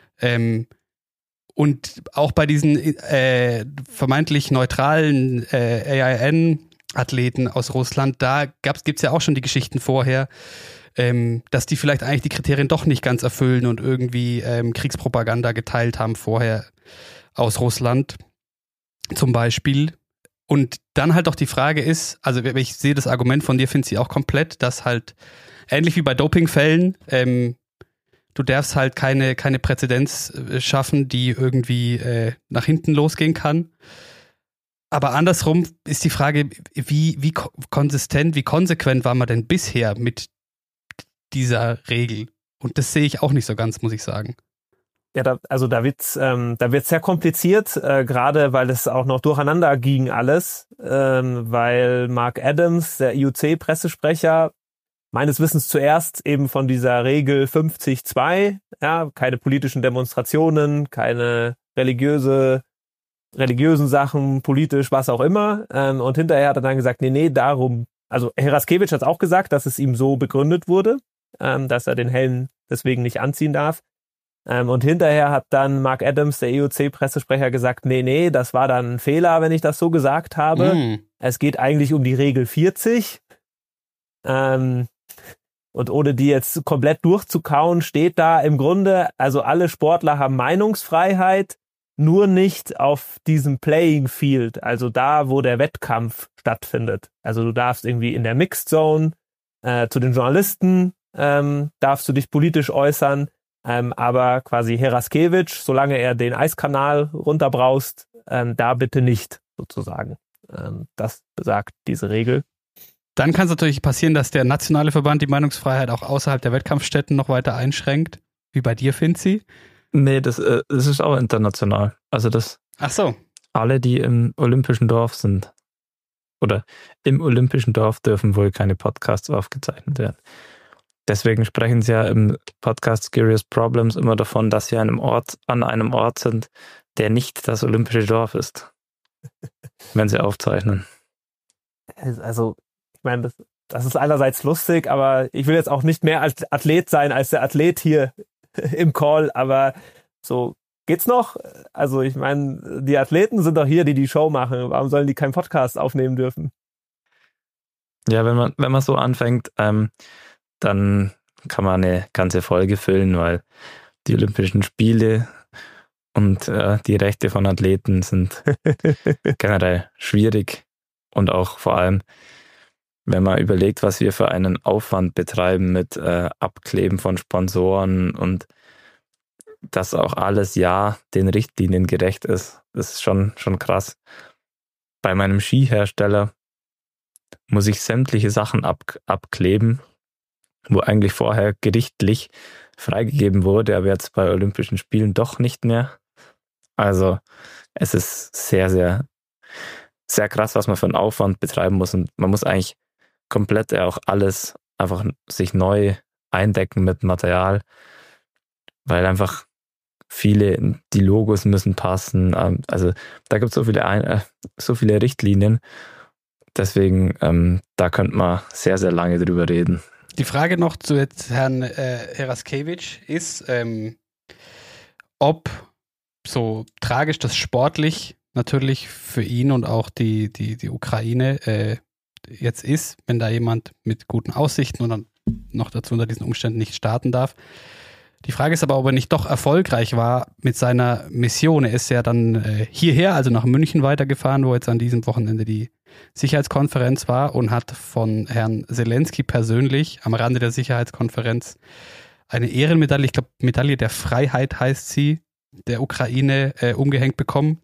Und auch bei diesen vermeintlich neutralen AIN-Athleten aus Russland, da gibt's ja auch schon die Geschichten vorher, dass die vielleicht eigentlich die Kriterien doch nicht ganz erfüllen und irgendwie Kriegspropaganda geteilt haben vorher aus Russland zum Beispiel. Und dann halt auch die Frage ist, also ich sehe das Argument von dir, finde ich auch komplett, dass halt ähnlich wie bei Dopingfällen Du darfst halt keine Präzedenz schaffen, die irgendwie nach hinten losgehen kann. Aber andersrum ist die Frage, wie konsistent, wie konsequent war man denn bisher mit dieser Regel? Und das sehe ich auch nicht so ganz, muss ich sagen. Ja, da wird's sehr kompliziert, gerade weil es auch noch durcheinander ging alles, weil Mark Adams, der IOC-Pressesprecher, meines Wissens zuerst eben von dieser Regel 50-2, ja, keine politischen Demonstrationen, keine religiösen Sachen, politisch, was auch immer, und hinterher hat er dann gesagt, nee, darum, also Heraskevich hat es auch gesagt, dass es ihm so begründet wurde, dass er den Helm deswegen nicht anziehen darf. Und hinterher hat dann Mark Adams, der IOC-Pressesprecher, gesagt, nee, das war dann ein Fehler, wenn ich das so gesagt habe. Es geht eigentlich um die Regel 40. Und ohne die jetzt komplett durchzukauen, steht da im Grunde, also alle Sportler haben Meinungsfreiheit, nur nicht auf diesem Playing Field, also da, wo der Wettkampf stattfindet. Also du darfst irgendwie in der Mixed Zone zu den Journalisten darfst du dich politisch äußern, aber quasi Heraskevich, solange er den Eiskanal runterbraust, da bitte nicht, sozusagen. Das besagt diese Regel. Dann kann es natürlich passieren, dass der nationale Verband die Meinungsfreiheit auch außerhalb der Wettkampfstätten noch weiter einschränkt, wie bei dir, Finzi. Nee, das ist auch international. Also Ach so. Alle, die im Olympischen Dorf sind oder im Olympischen Dorf, dürfen wohl keine Podcasts aufgezeichnet werden. Deswegen sprechen sie ja im Podcast Serious Problems immer davon, dass sie an einem Ort sind, der nicht das Olympische Dorf ist, wenn sie aufzeichnen. Also, ich meine, das ist einerseits lustig, aber ich will jetzt auch nicht mehr als Athlet sein, als der Athlet hier im Call, aber so, geht's noch? Also, ich meine, die Athleten sind doch hier, die Show machen. Warum sollen die keinen Podcast aufnehmen dürfen? Ja, wenn man so anfängt, dann kann man eine ganze Folge füllen, weil die Olympischen Spiele und die Rechte von Athleten sind generell schwierig und auch vor allem, wenn man überlegt, was wir für einen Aufwand betreiben mit Abkleben von Sponsoren und dass auch alles den Richtlinien gerecht ist, das ist schon krass. Bei meinem Skihersteller muss ich sämtliche Sachen abkleben, wo eigentlich vorher gerichtlich freigegeben wurde, aber jetzt bei Olympischen Spielen doch nicht mehr. Also es ist sehr, sehr, sehr krass, was man für einen Aufwand betreiben muss und man muss eigentlich komplett auch alles einfach sich neu eindecken mit Material, weil einfach die Logos müssen passen. Also da gibt es so viele Richtlinien. Deswegen, da könnte man sehr, sehr lange drüber reden. Die Frage noch zu jetzt Herrn Heraskevich ist, ob so tragisch das sportlich natürlich für ihn und auch die Ukraine jetzt ist, wenn da jemand mit guten Aussichten und dann noch dazu unter diesen Umständen nicht starten darf. Die Frage ist aber, ob er nicht doch erfolgreich war mit seiner Mission. Er ist ja dann hierher, also nach München weitergefahren, wo jetzt an diesem Wochenende die Sicherheitskonferenz war und hat von Herrn Zelensky persönlich am Rande der Sicherheitskonferenz eine Ehrenmedaille, ich glaube Medaille der Freiheit heißt sie, der Ukraine umgehängt bekommen.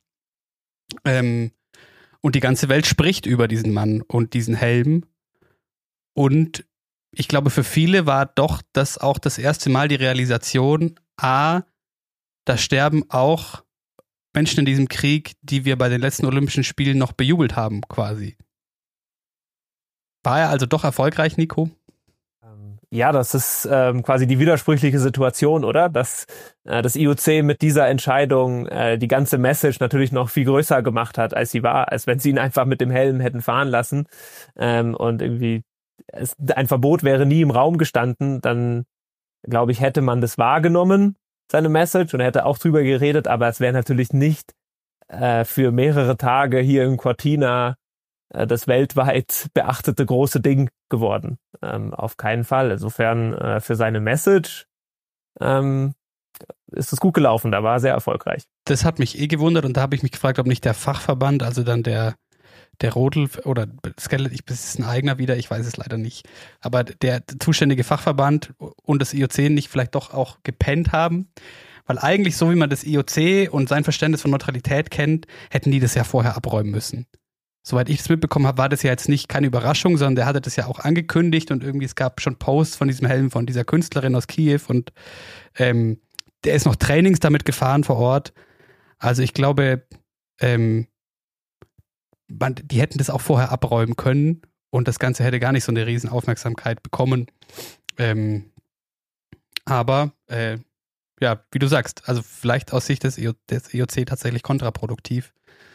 Und die ganze Welt spricht über diesen Mann und diesen Helm. Und ich glaube, für viele war doch das auch das erste Mal die Realisation, da sterben auch Menschen in diesem Krieg, die wir bei den letzten Olympischen Spielen noch bejubelt haben, quasi. War er also doch erfolgreich, Nico? Ja, das ist quasi die widersprüchliche Situation, oder? Dass das IOC mit dieser Entscheidung die ganze Message natürlich noch viel größer gemacht hat, als sie war, als wenn sie ihn einfach mit dem Helm hätten fahren lassen und irgendwie ein Verbot wäre nie im Raum gestanden, dann glaube ich, hätte man das wahrgenommen, seine Message, und er hätte auch drüber geredet, aber es wäre natürlich nicht für mehrere Tage hier in Cortina das weltweit beachtete große Ding geworden. Auf keinen Fall. Insofern für seine Message ist es gut gelaufen, da war er sehr erfolgreich. Das hat mich gewundert und da habe ich mich gefragt, ob nicht der Fachverband, also dann der der Rodel oder Skeleton, das ist ein eigener wieder, ich weiß es leider nicht. Aber der zuständige Fachverband und das IOC nicht vielleicht doch auch gepennt haben. Weil eigentlich, so wie man das IOC und sein Verständnis von Neutralität kennt, hätten die das ja vorher abräumen müssen. Soweit ich das mitbekommen habe, war das ja jetzt nicht keine Überraschung, sondern der hatte das ja auch angekündigt und irgendwie es gab schon Posts von diesem Helm von dieser Künstlerin aus Kiew und der ist noch Trainings damit gefahren vor Ort. Also ich glaube, die hätten das auch vorher abräumen können und das Ganze hätte gar nicht so eine riesen Aufmerksamkeit bekommen. Aber ja, wie du sagst, also vielleicht aus Sicht des IOC tatsächlich kontraproduktiv.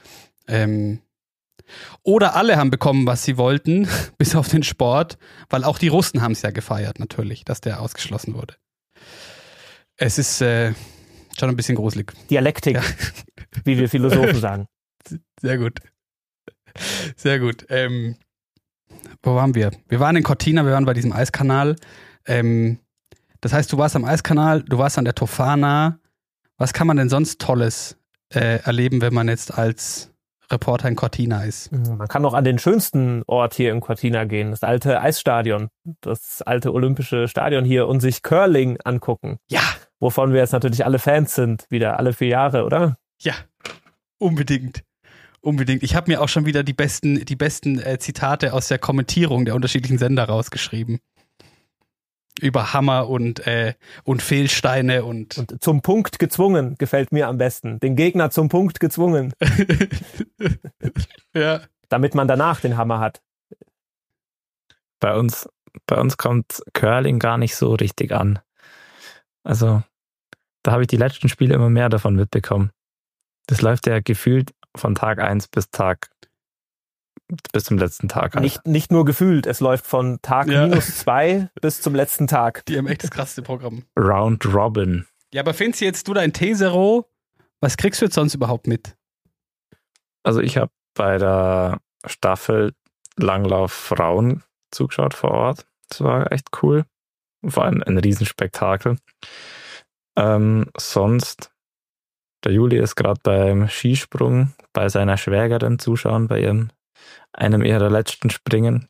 Oder alle haben bekommen, was sie wollten, bis auf den Sport, weil auch die Russen haben es ja gefeiert natürlich, dass der ausgeschlossen wurde. Es ist schon ein bisschen gruselig. Dialektik, ja. Wie wir Philosophen sagen. Sehr gut. Sehr gut. Wo waren wir? Wir waren in Cortina, wir waren bei diesem Eiskanal. Das heißt, du warst am Eiskanal, du warst an der Tofana. Was kann man denn sonst Tolles erleben, wenn man jetzt als Reporter in Cortina ist? Man kann auch an den schönsten Ort hier in Cortina gehen, das alte Eisstadion, das alte olympische Stadion hier und sich Curling angucken. Ja. Wovon wir jetzt natürlich alle Fans sind, wieder alle 4 Jahre, oder? Ja, unbedingt. Unbedingt. Ich habe mir auch schon wieder die besten Zitate aus der Kommentierung der unterschiedlichen Sender rausgeschrieben. Über Hammer und Fehlsteine und zum Punkt gezwungen gefällt mir am besten. Den Gegner zum Punkt gezwungen. Ja. Damit man danach den Hammer hat. Bei uns kommt Curling gar nicht so richtig an. Also, da habe ich die letzten Spiele immer mehr davon mitbekommen. Das läuft ja gefühlt von Tag 1 bis zum letzten Tag. Also. Nicht nur gefühlt, es läuft von Tag -2 bis zum letzten Tag. Die haben echt das krasseste Programm. Round Robin. Ja, aber findest du jetzt dein T-Zero, was kriegst du jetzt sonst überhaupt mit? Also ich habe bei der Staffel Langlauf Frauen zugeschaut vor Ort. Das war echt cool. Vor allem ein Riesenspektakel. Sonst, der Juli ist gerade beim Skisprung bei seiner Schwägerin zuschauen, bei einem ihrer letzten Springen.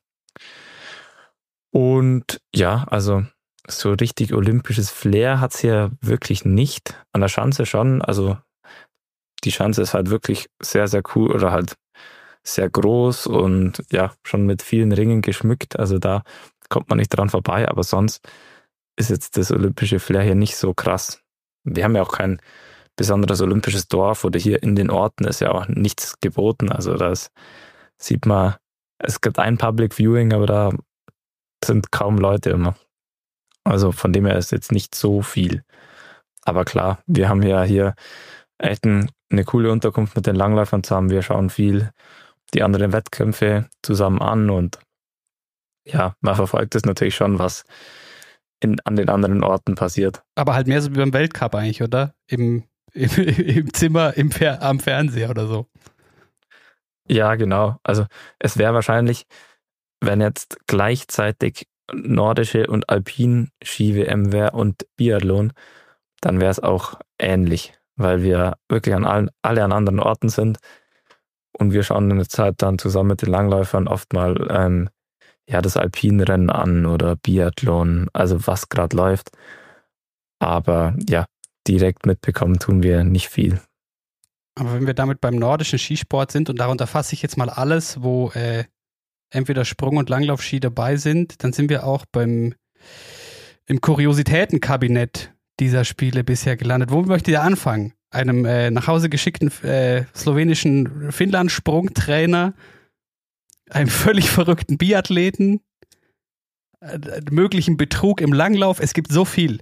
Und ja, also so richtig olympisches Flair hat es hier wirklich nicht. An der Schanze schon, also die Schanze ist halt wirklich sehr, sehr cool oder halt sehr groß und ja, schon mit vielen Ringen geschmückt. Also da kommt man nicht dran vorbei, aber sonst ist jetzt das olympische Flair hier nicht so krass. Wir haben ja auch kein besonderes olympisches Dorf oder hier in den Orten ist ja auch nichts geboten. Also das sieht man, es gibt ein Public Viewing, aber da sind kaum Leute immer. Also von dem her ist jetzt nicht so viel. Aber klar, wir haben ja hier echt eine coole Unterkunft mit den Langläufern zusammen. Wir schauen viel die anderen Wettkämpfe zusammen an und ja, man verfolgt es natürlich schon, was an den anderen Orten passiert. Aber halt mehr so wie beim Weltcup eigentlich, oder? Im Zimmer, am Fernseher oder so. Ja, genau. Also es wäre wahrscheinlich, wenn jetzt gleichzeitig nordische und Alpin-Ski-WM wäre und Biathlon, dann wäre es auch ähnlich, weil wir wirklich alle an anderen Orten sind und wir schauen in der Zeit dann zusammen mit den Langläufern oft mal das Alpinrennen an oder Biathlon, also was gerade läuft. Aber ja, direkt mitbekommen tun wir nicht viel. Aber wenn wir damit beim nordischen Skisport sind und darunter fasse ich jetzt mal alles, wo entweder Sprung- und Langlaufski dabei sind, dann sind wir auch im Kuriositätenkabinett dieser Spiele bisher gelandet. Wo möchte ihr anfangen? Einem nach Hause geschickten slowenischen Finnland-Sprungtrainer, einem völlig verrückten Biathleten, möglichen Betrug im Langlauf. Es gibt so viel.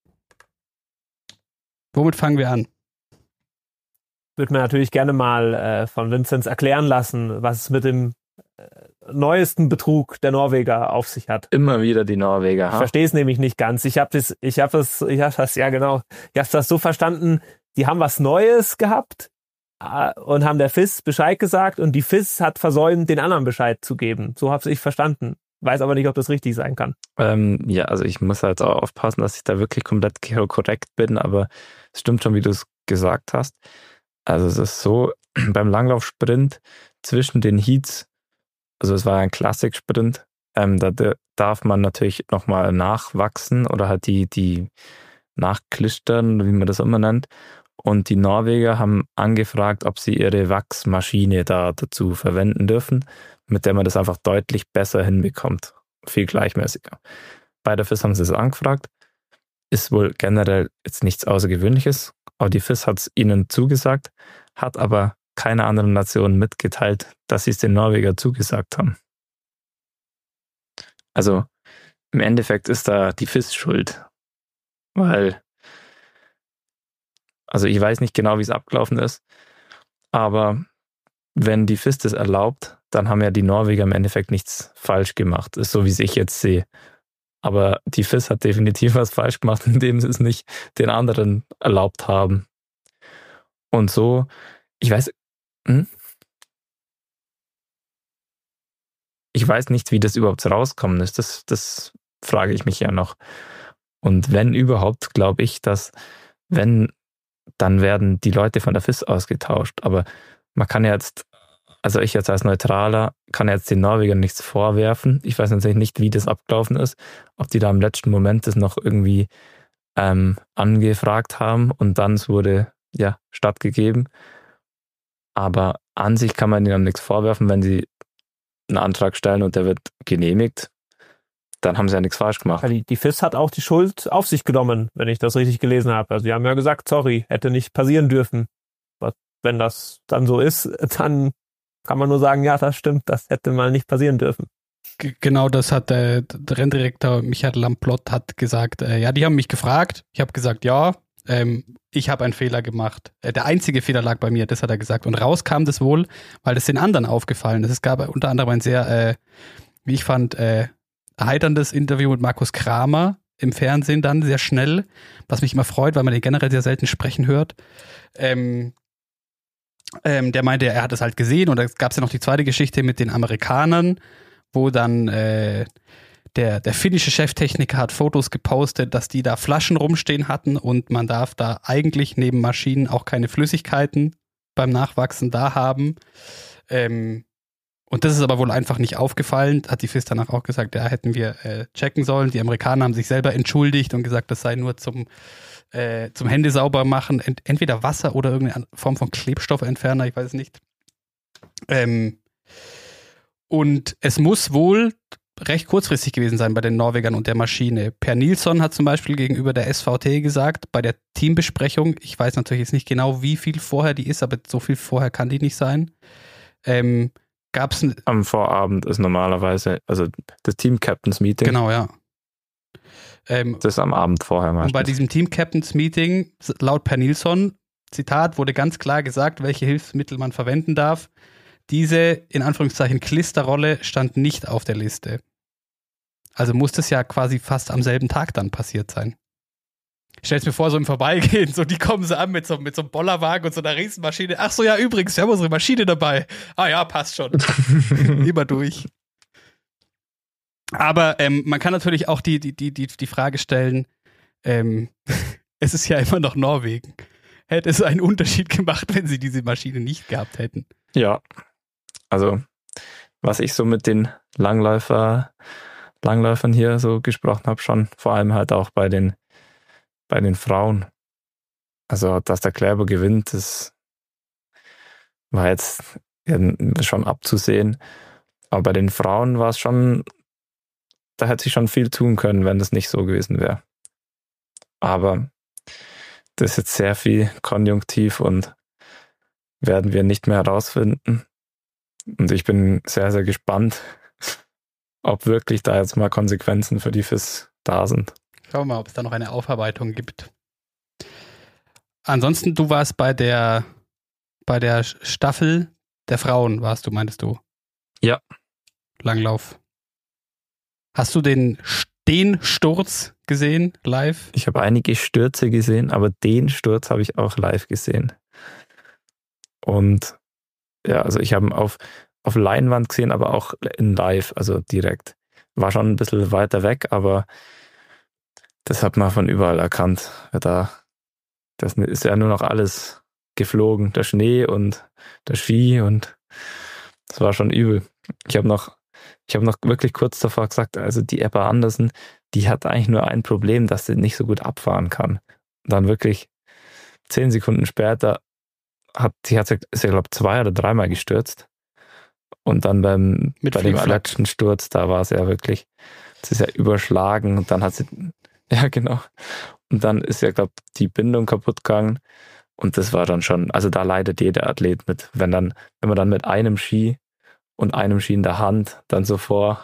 Womit fangen wir an? Würde mir natürlich gerne mal von Vinzenz erklären lassen, was es mit dem neuesten Betrug der Norweger auf sich hat. Immer wieder die Norweger. Ich verstehe es nämlich nicht ganz. Ich habe das so verstanden, die haben was Neues gehabt und haben der FIS Bescheid gesagt und die FIS hat versäumt, den anderen Bescheid zu geben. So habe ich verstanden. Weiß aber nicht, ob das richtig sein kann. Ja, also ich muss halt auch aufpassen, dass ich da wirklich komplett korrekt bin, aber es stimmt schon, wie du es gesagt hast. Also es ist so, beim Langlaufsprint zwischen den Heats, also es war ein Klassik-Sprint, da darf man natürlich nochmal nachwachsen oder halt die nachklistern, wie man das immer nennt. Und die Norweger haben angefragt, ob sie ihre Wachsmaschine da dazu verwenden dürfen, mit der man das einfach deutlich besser hinbekommt. Viel gleichmäßiger. Bei der FIS haben sie es angefragt. Ist wohl generell jetzt nichts Außergewöhnliches, aber die FIS hat es ihnen zugesagt, hat aber keine anderen Nationen mitgeteilt, dass sie es den Norweger zugesagt haben. Also im Endeffekt ist da die FIS schuld, weil, also ich weiß nicht genau, wie es abgelaufen ist, aber wenn die FIS das erlaubt, dann haben ja die Norweger im Endeffekt nichts falsch gemacht, ist so, wie es ich jetzt sehe. Aber die FIS hat definitiv was falsch gemacht, indem sie es nicht den anderen erlaubt haben. Und so, ich weiß nicht, wie das überhaupt rauskommen ist. Das frage ich mich ja noch. Und wenn überhaupt, glaube ich, dass wenn, dann werden die Leute von der FIS ausgetauscht. Aber man kann ja jetzt, also ich jetzt als Neutraler, kann jetzt den Norwegern nichts vorwerfen. Ich weiß natürlich nicht, wie das abgelaufen ist. Ob die da im letzten Moment das noch irgendwie angefragt haben und dann es wurde ja stattgegeben. Aber an sich kann man ihnen nichts vorwerfen, wenn sie einen Antrag stellen und der wird genehmigt, dann haben sie ja nichts falsch gemacht. Ja, die FIS hat auch die Schuld auf sich genommen, wenn ich das richtig gelesen habe. Also sie haben ja gesagt, sorry, hätte nicht passieren dürfen. Aber wenn das dann so ist, dann kann man nur sagen, ja, das stimmt, das hätte mal nicht passieren dürfen. Genau, das hat der Renndirektor Michael Lamplot hat gesagt, ja, die haben mich gefragt, ich habe gesagt, ja, ich habe einen Fehler gemacht. Der einzige Fehler lag bei mir, das hat er gesagt. Und raus kam das wohl, weil das den anderen aufgefallen ist. Es gab unter anderem ein sehr, wie ich fand, erheiterndes Interview mit Markus Kramer im Fernsehen dann, sehr schnell, was mich immer freut, weil man den generell sehr selten sprechen hört. Der meinte, er hat es halt gesehen und da gab es ja noch die zweite Geschichte mit den Amerikanern, wo dann der finnische Cheftechniker hat Fotos gepostet, dass die da Flaschen rumstehen hatten und man darf da eigentlich neben Maschinen auch keine Flüssigkeiten beim Nachwachsen da haben. Und das ist aber wohl einfach nicht aufgefallen, hat die FIS danach auch gesagt, ja, hätten wir checken sollen. Die Amerikaner haben sich selber entschuldigt und gesagt, das sei nur zum Hände sauber machen, entweder Wasser oder irgendeine Form von Klebstoffentferner, ich weiß es nicht. Und es muss wohl recht kurzfristig gewesen sein bei den Norwegern und der Maschine. Per Nilsson hat zum Beispiel gegenüber der SVT gesagt, bei der Teambesprechung, ich weiß natürlich jetzt nicht genau, wie viel vorher die ist, aber so viel vorher kann die nicht sein, gab es... Am Vorabend ist normalerweise, also das Team-Captains-Meeting. Genau, ja. Das ist am Abend vorher meistens. Und bei diesem Team-Captains-Meeting, laut Per Nilsson, Zitat, wurde ganz klar gesagt, welche Hilfsmittel man verwenden darf. Diese, in Anführungszeichen, Klisterrolle stand nicht auf der Liste. Also muss das ja quasi fast am selben Tag dann passiert sein. Ich stell's mir vor, so im Vorbeigehen, so die kommen so an mit so einem Bollerwagen und so einer Riesenmaschine. Ach so, ja, übrigens, wir haben unsere Maschine dabei. Ah ja, passt schon. Immer durch. Aber man kann natürlich auch die Frage stellen, es ist ja immer noch Norwegen. Hätte es einen Unterschied gemacht, wenn sie diese Maschine nicht gehabt hätten? Ja, also was ich so mit den Langläufern hier so gesprochen habe, schon vor allem halt auch bei den Frauen. Also, dass der Kläber gewinnt, das war jetzt schon abzusehen. Aber bei den Frauen war es schon, da hätte sich schon viel tun können, wenn das nicht so gewesen wäre. Aber das ist jetzt sehr viel konjunktiv und werden wir nicht mehr herausfinden. Und ich bin sehr, sehr gespannt, ob wirklich da jetzt mal Konsequenzen für die FIS da sind. Schauen wir mal, ob es da noch eine Aufarbeitung gibt. Ansonsten, du warst bei der Staffel der Frauen, meintest du? Ja. Langlauf. Hast du den Sturz gesehen, live? Ich habe einige Stürze gesehen, aber den Sturz habe ich auch live gesehen. Und ja, also ich habe ihn auf Leinwand gesehen, aber auch in live, also direkt. War schon ein bisschen weiter weg, aber das hat man von überall erkannt. Das ist ja nur noch alles geflogen, der Schnee und der Ski, und das war schon übel. Ich habe noch wirklich kurz davor gesagt, also die Ebba Andersen, die hat eigentlich nur ein Problem, dass sie nicht so gut abfahren kann. Und dann wirklich 10 Sekunden später ist sie, glaube ich, 2 oder 3 Mal gestürzt. Und dann bei dem letzten Sturz, da war es ja wirklich, sie ist ja überschlagen, und dann hat sie, ja genau, und dann ist ja, glaube ich, die Bindung kaputt gegangen, und das war dann schon, also da leidet jeder Athlet mit, wenn man dann mit einem Ski und einem Ski in der Hand dann so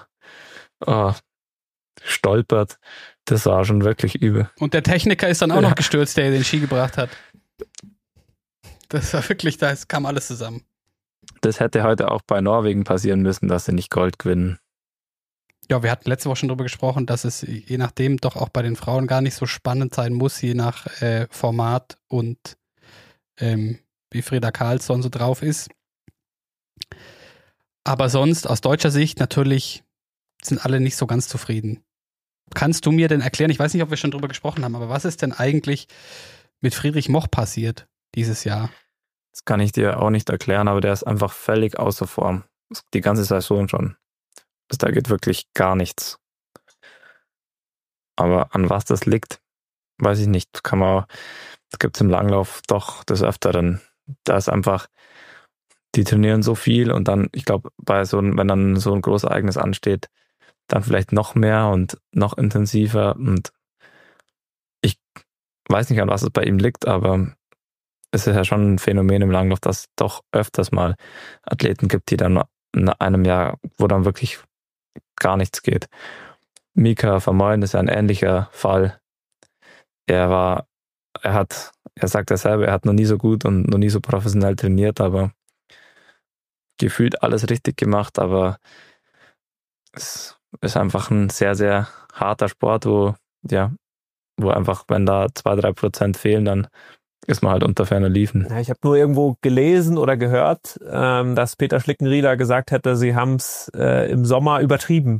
stolpert, das war schon wirklich übel. Und der Techniker ist dann auch noch gestürzt, der den Ski gebracht hat. Das war wirklich, da kam alles zusammen. Das hätte heute auch bei Norwegen passieren müssen, dass sie nicht Gold gewinnen. Ja, wir hatten letzte Woche schon darüber gesprochen, dass es je nachdem doch auch bei den Frauen gar nicht so spannend sein muss, je nach Format und wie Frida Karlsson so drauf ist. Aber sonst, aus deutscher Sicht, natürlich sind alle nicht so ganz zufrieden. Kannst du mir denn erklären, ich weiß nicht, ob wir schon drüber gesprochen haben, aber was ist denn eigentlich mit Friedrich Moch passiert dieses Jahr? Das kann ich dir auch nicht erklären, aber der ist einfach völlig außer Form. Die ganze Saison schon. Da geht wirklich gar nichts. Aber an was das liegt, weiß ich nicht. Das gibt es im Langlauf doch des Öfteren. Da ist einfach, die trainieren so viel, und dann, ich glaube, wenn dann so ein großes Ereignis ansteht, dann vielleicht noch mehr und noch intensiver, und ich weiß nicht, an was es bei ihm liegt, aber es ist ja schon ein Phänomen im Langlauf, dass es doch öfters mal Athleten gibt, die dann in einem Jahr, wo dann wirklich gar nichts geht. Mika Vermeulen ist ja ein ähnlicher Fall. Er sagt ja selber, er hat noch nie so gut und noch nie so professionell trainiert, aber gefühlt alles richtig gemacht, aber es ist einfach ein sehr, sehr harter Sport, wo einfach, wenn da 2-3% fehlen, dann ist man halt unter ferner Liefen. Ja, ich habe nur irgendwo gelesen oder gehört, dass Peter Schlickenrieder gesagt hätte, sie haben es im Sommer übertrieben.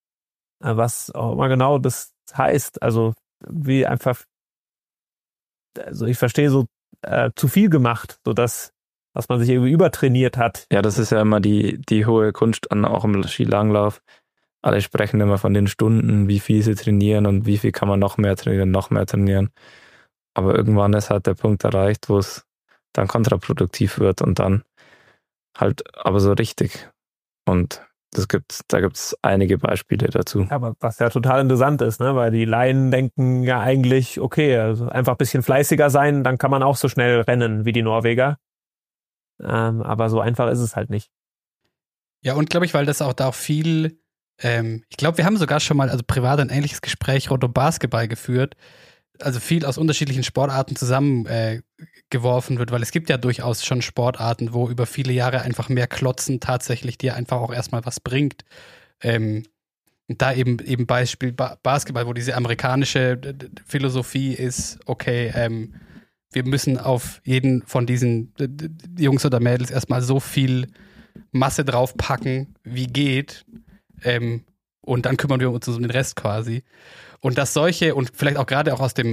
Was auch immer genau das heißt. Also wie einfach, also ich verstehe so zu viel gemacht, sodass man sich irgendwie übertrainiert hat. Ja, das ist ja immer die hohe Kunst auch im Skilanglauf. Alle sprechen immer von den Stunden, wie viel sie trainieren und wie viel kann man noch mehr trainieren. Aber irgendwann ist halt der Punkt erreicht, wo es dann kontraproduktiv wird, und dann halt aber so richtig. Und da gibt's einige Beispiele dazu. Aber was ja total interessant ist, ne? Weil die Laien denken ja eigentlich, okay, also einfach ein bisschen fleißiger sein, dann kann man auch so schnell rennen wie die Norweger. Aber so einfach ist es halt nicht. Ja, und glaube ich, weil das auch viel, ich glaube, wir haben sogar schon mal, also privat ein ähnliches Gespräch rund um Basketball geführt, also viel aus unterschiedlichen Sportarten zusammengeworfen wird, weil es gibt ja durchaus schon Sportarten, wo über viele Jahre einfach mehr Klotzen tatsächlich dir einfach auch erstmal was bringt. Da eben Beispiel Basketball, wo diese amerikanische Philosophie ist, okay, wir müssen auf jeden von diesen Jungs oder Mädels erstmal so viel Masse draufpacken, wie geht, und dann kümmern wir uns um den Rest quasi. Und dass solche, und vielleicht auch gerade auch aus dem,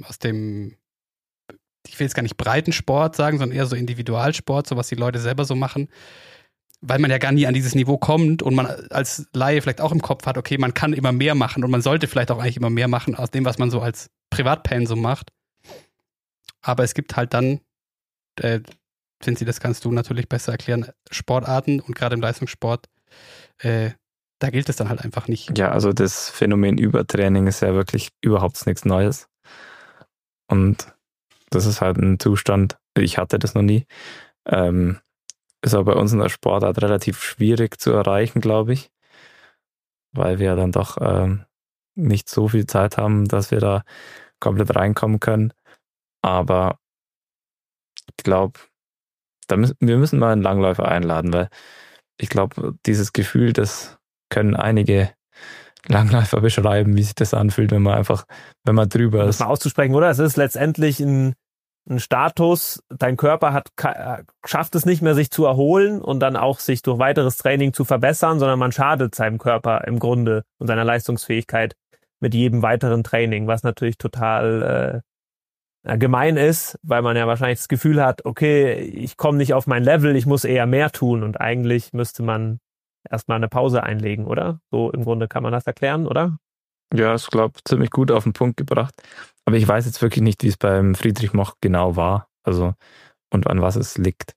ich will jetzt gar nicht Breitensport sagen, sondern eher so Individualsport, so was die Leute selber so machen, weil man ja gar nie an dieses Niveau kommt und man als Laie vielleicht auch im Kopf hat, okay, man kann immer mehr machen und man sollte vielleicht auch eigentlich immer mehr machen aus dem, was man so als Privatpensum macht. Aber es gibt halt dann, Vinzi, das kannst du natürlich besser erklären, Sportarten, und gerade im Leistungssport, da gilt es dann halt einfach nicht. Ja, also das Phänomen Übertraining ist ja wirklich überhaupt nichts Neues. Und das ist halt ein Zustand, ich hatte das noch nie, ist aber bei uns in der Sportart relativ schwierig zu erreichen, glaube ich, weil wir dann doch nicht so viel Zeit haben, dass wir da komplett reinkommen können. Aber ich glaube, wir müssen mal einen Langläufer einladen, weil ich glaube, dieses Gefühl, das können einige Langläufer beschreiben, wie sich das anfühlt, wenn man drüber ist. Das mal auszusprechen, oder? Es ist letztendlich ein Status, dein Körper schafft es nicht mehr, sich zu erholen und dann auch sich durch weiteres Training zu verbessern, sondern man schadet seinem Körper im Grunde und seiner Leistungsfähigkeit mit jedem weiteren Training, was natürlich total gemein ist, weil man ja wahrscheinlich das Gefühl hat, okay, ich komme nicht auf mein Level, ich muss eher mehr tun und eigentlich müsste man erstmal eine Pause einlegen, oder? So im Grunde kann man das erklären, oder? Ja, ich glaube, ziemlich gut auf den Punkt gebracht. Aber ich weiß jetzt wirklich nicht, wie es beim Friedrich Moch genau war. Also, und an was es liegt.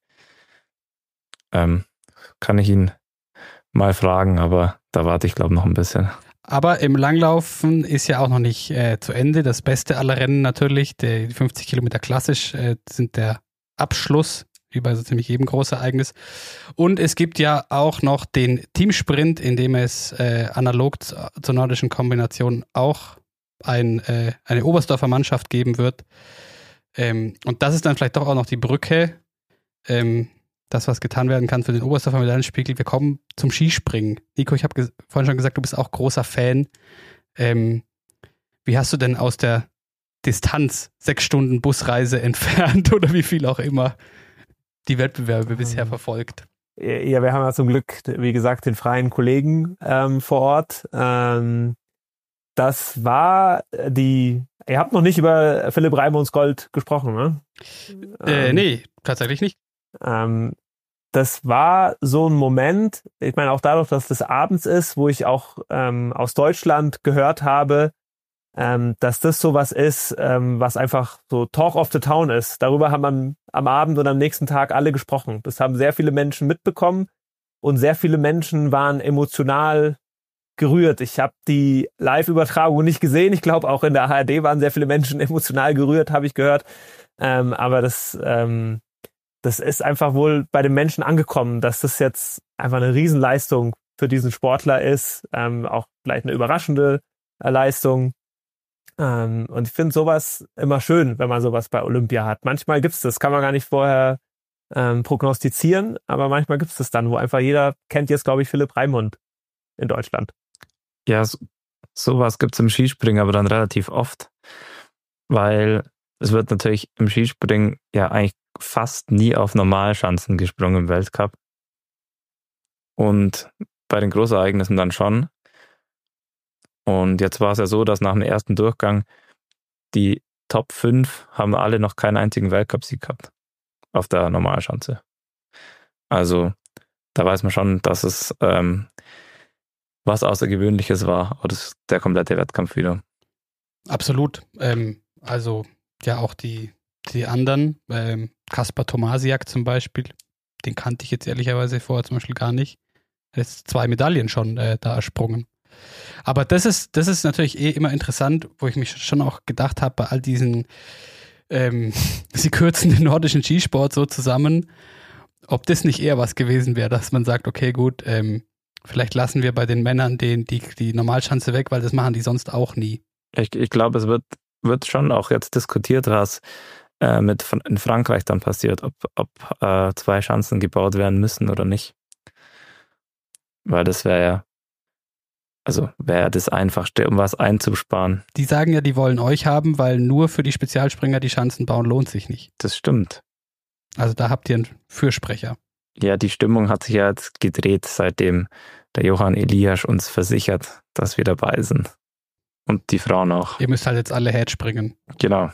Kann ich ihn mal fragen, aber da warte ich, glaube ich, noch ein bisschen. Aber im Langlaufen ist ja auch noch nicht zu Ende. Das Beste aller Rennen natürlich, die 50 Kilometer klassisch sind der Abschluss, wie bei so ziemlich jedem Großereignis. Und es gibt ja auch noch den Teamsprint, in dem es analog zur nordischen Kombination auch eine Oberstdorfer Mannschaft geben wird. Und das ist dann vielleicht doch auch noch die Brücke, das, was getan werden kann für den Oberstdorfer Medaillenspiegel. Wir kommen zum Skispringen. Nico, ich habe vorhin schon gesagt, du bist auch großer Fan. Wie hast du denn aus der Distanz 6 Stunden Busreise entfernt oder wie viel auch immer die Wettbewerbe bisher verfolgt? Ja, wir haben ja zum Glück, wie gesagt, den freien Kollegen vor Ort. Das war ihr habt noch nicht über Philipp Reimonds Gold gesprochen, ne? Nee, tatsächlich nicht. Das war so ein Moment, ich meine auch dadurch, dass das abends ist, wo ich auch aus Deutschland gehört habe, dass das sowas ist, was einfach so Talk of the Town ist. Darüber haben am Abend und am nächsten Tag alle gesprochen. Das haben sehr viele Menschen mitbekommen und sehr viele Menschen waren emotional gerührt. Ich habe die Live-Übertragung nicht gesehen. Ich glaube, auch in der ARD waren sehr viele Menschen emotional gerührt, habe ich gehört. Aber das ist einfach wohl bei den Menschen angekommen, dass das jetzt einfach eine Riesenleistung für diesen Sportler ist. Auch vielleicht eine überraschende Leistung. Und ich finde sowas immer schön, wenn man sowas bei Olympia hat. Manchmal gibt's das, kann man gar nicht vorher prognostizieren, aber manchmal gibt's das dann, wo einfach jeder kennt jetzt, glaube ich, Philipp Raimond in Deutschland. Ja, sowas gibt's im Skispringen, aber dann relativ oft, weil es wird natürlich im Skispringen ja eigentlich fast nie auf Normalschanzen gesprungen im Weltcup. Und bei den Großereignissen dann schon. Und jetzt war es ja so, dass nach dem ersten Durchgang die Top 5 haben alle noch keinen einzigen Weltcup-Sieg gehabt auf der Normalschanze. Also da weiß man schon, dass es was Außergewöhnliches war, oder der komplette Wettkampf wieder. Absolut. Also ja auch die anderen, Kaspar Tomasiak zum Beispiel, den kannte ich jetzt ehrlicherweise vorher zum Beispiel gar nicht. Er ist 2 Medaillen schon da ersprungen. Aber das ist natürlich immer interessant, wo ich mich schon auch gedacht habe, bei all diesen, sie kürzen den nordischen Skisport so zusammen, ob das nicht eher was gewesen wäre, dass man sagt, okay, gut, vielleicht lassen wir bei den Männern die Normalschanze weg, weil das machen die sonst auch nie. Ich glaube, es wird schon auch jetzt diskutiert, was in Frankreich dann passiert, ob 2 Schanzen gebaut werden müssen oder nicht. Weil das wäre das Einfachste, um was einzusparen. Die sagen ja, die wollen euch haben, weil nur für die Spezialspringer die Schanzen bauen lohnt sich nicht. Das stimmt. Also da habt ihr einen Fürsprecher. Ja, die Stimmung hat sich ja jetzt gedreht, seitdem der Johann Elias uns versichert, dass wir dabei sind. Und die Frauen auch. Ihr müsst halt jetzt alle Head springen. Genau.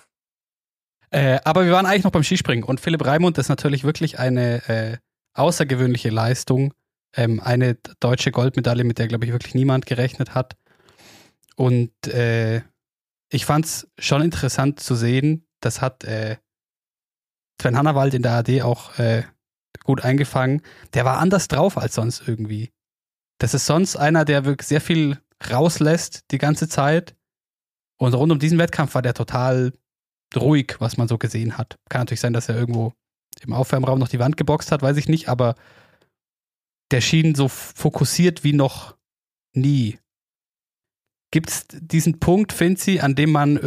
Aber wir waren eigentlich noch beim Skispringen. Und Philipp Raimond ist natürlich wirklich eine außergewöhnliche Leistung. Eine deutsche Goldmedaille, mit der, glaube ich, wirklich niemand gerechnet hat. Und ich fand es schon interessant zu sehen, das hat Sven Hannawald in der ARD auch gut eingefangen. Der war anders drauf als sonst irgendwie. Das ist sonst einer, der wirklich sehr viel rauslässt die ganze Zeit. Und rund um diesen Wettkampf war der total ruhig, was man so gesehen hat. Kann natürlich sein, dass er irgendwo im Aufwärmraum noch die Wand geboxt hat, weiß ich nicht, aber der schien so fokussiert wie noch nie. Gibt es diesen Punkt, Finzi, an dem man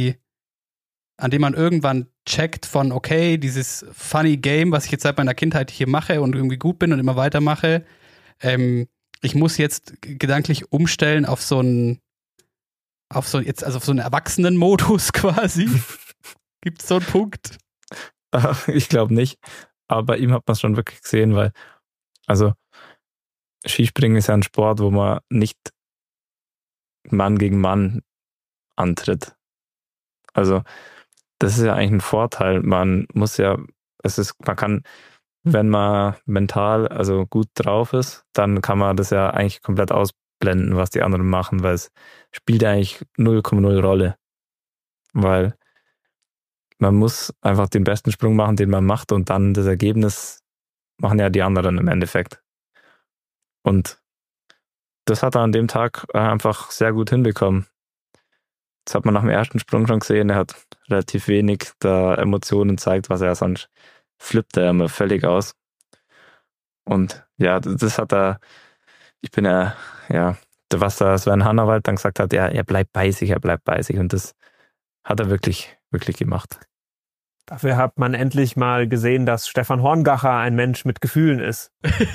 irgendwann checkt von, okay, dieses funny Game, was ich jetzt seit meiner Kindheit hier mache und irgendwie gut bin und immer weitermache, ich muss jetzt gedanklich umstellen auf so einen Erwachsenen-Modus quasi. Gibt es so einen Punkt? Ich glaube nicht. Aber bei ihm hat man es schon wirklich gesehen, weil, also, Skispringen ist ja ein Sport, wo man nicht Mann gegen Mann antritt. Also, das ist ja eigentlich ein Vorteil. Man kann, wenn man mental also gut drauf ist, dann kann man das ja eigentlich komplett ausblenden, was die anderen machen, weil es spielt ja eigentlich 0,0 Rolle. Weil man muss einfach den besten Sprung machen, den man macht, und dann das Ergebnis machen ja die anderen im Endeffekt. Und das hat er an dem Tag einfach sehr gut hinbekommen. Das hat man nach dem ersten Sprung schon gesehen. Er hat relativ wenig da Emotionen gezeigt, was er sonst flippt er immer völlig aus. Und ja, das hat er, was da Sven Hannawald dann gesagt hat, er bleibt bei sich. Und das hat er wirklich, wirklich gemacht. Dafür hat man endlich mal gesehen, dass Stefan Horngacher ein Mensch mit Gefühlen ist.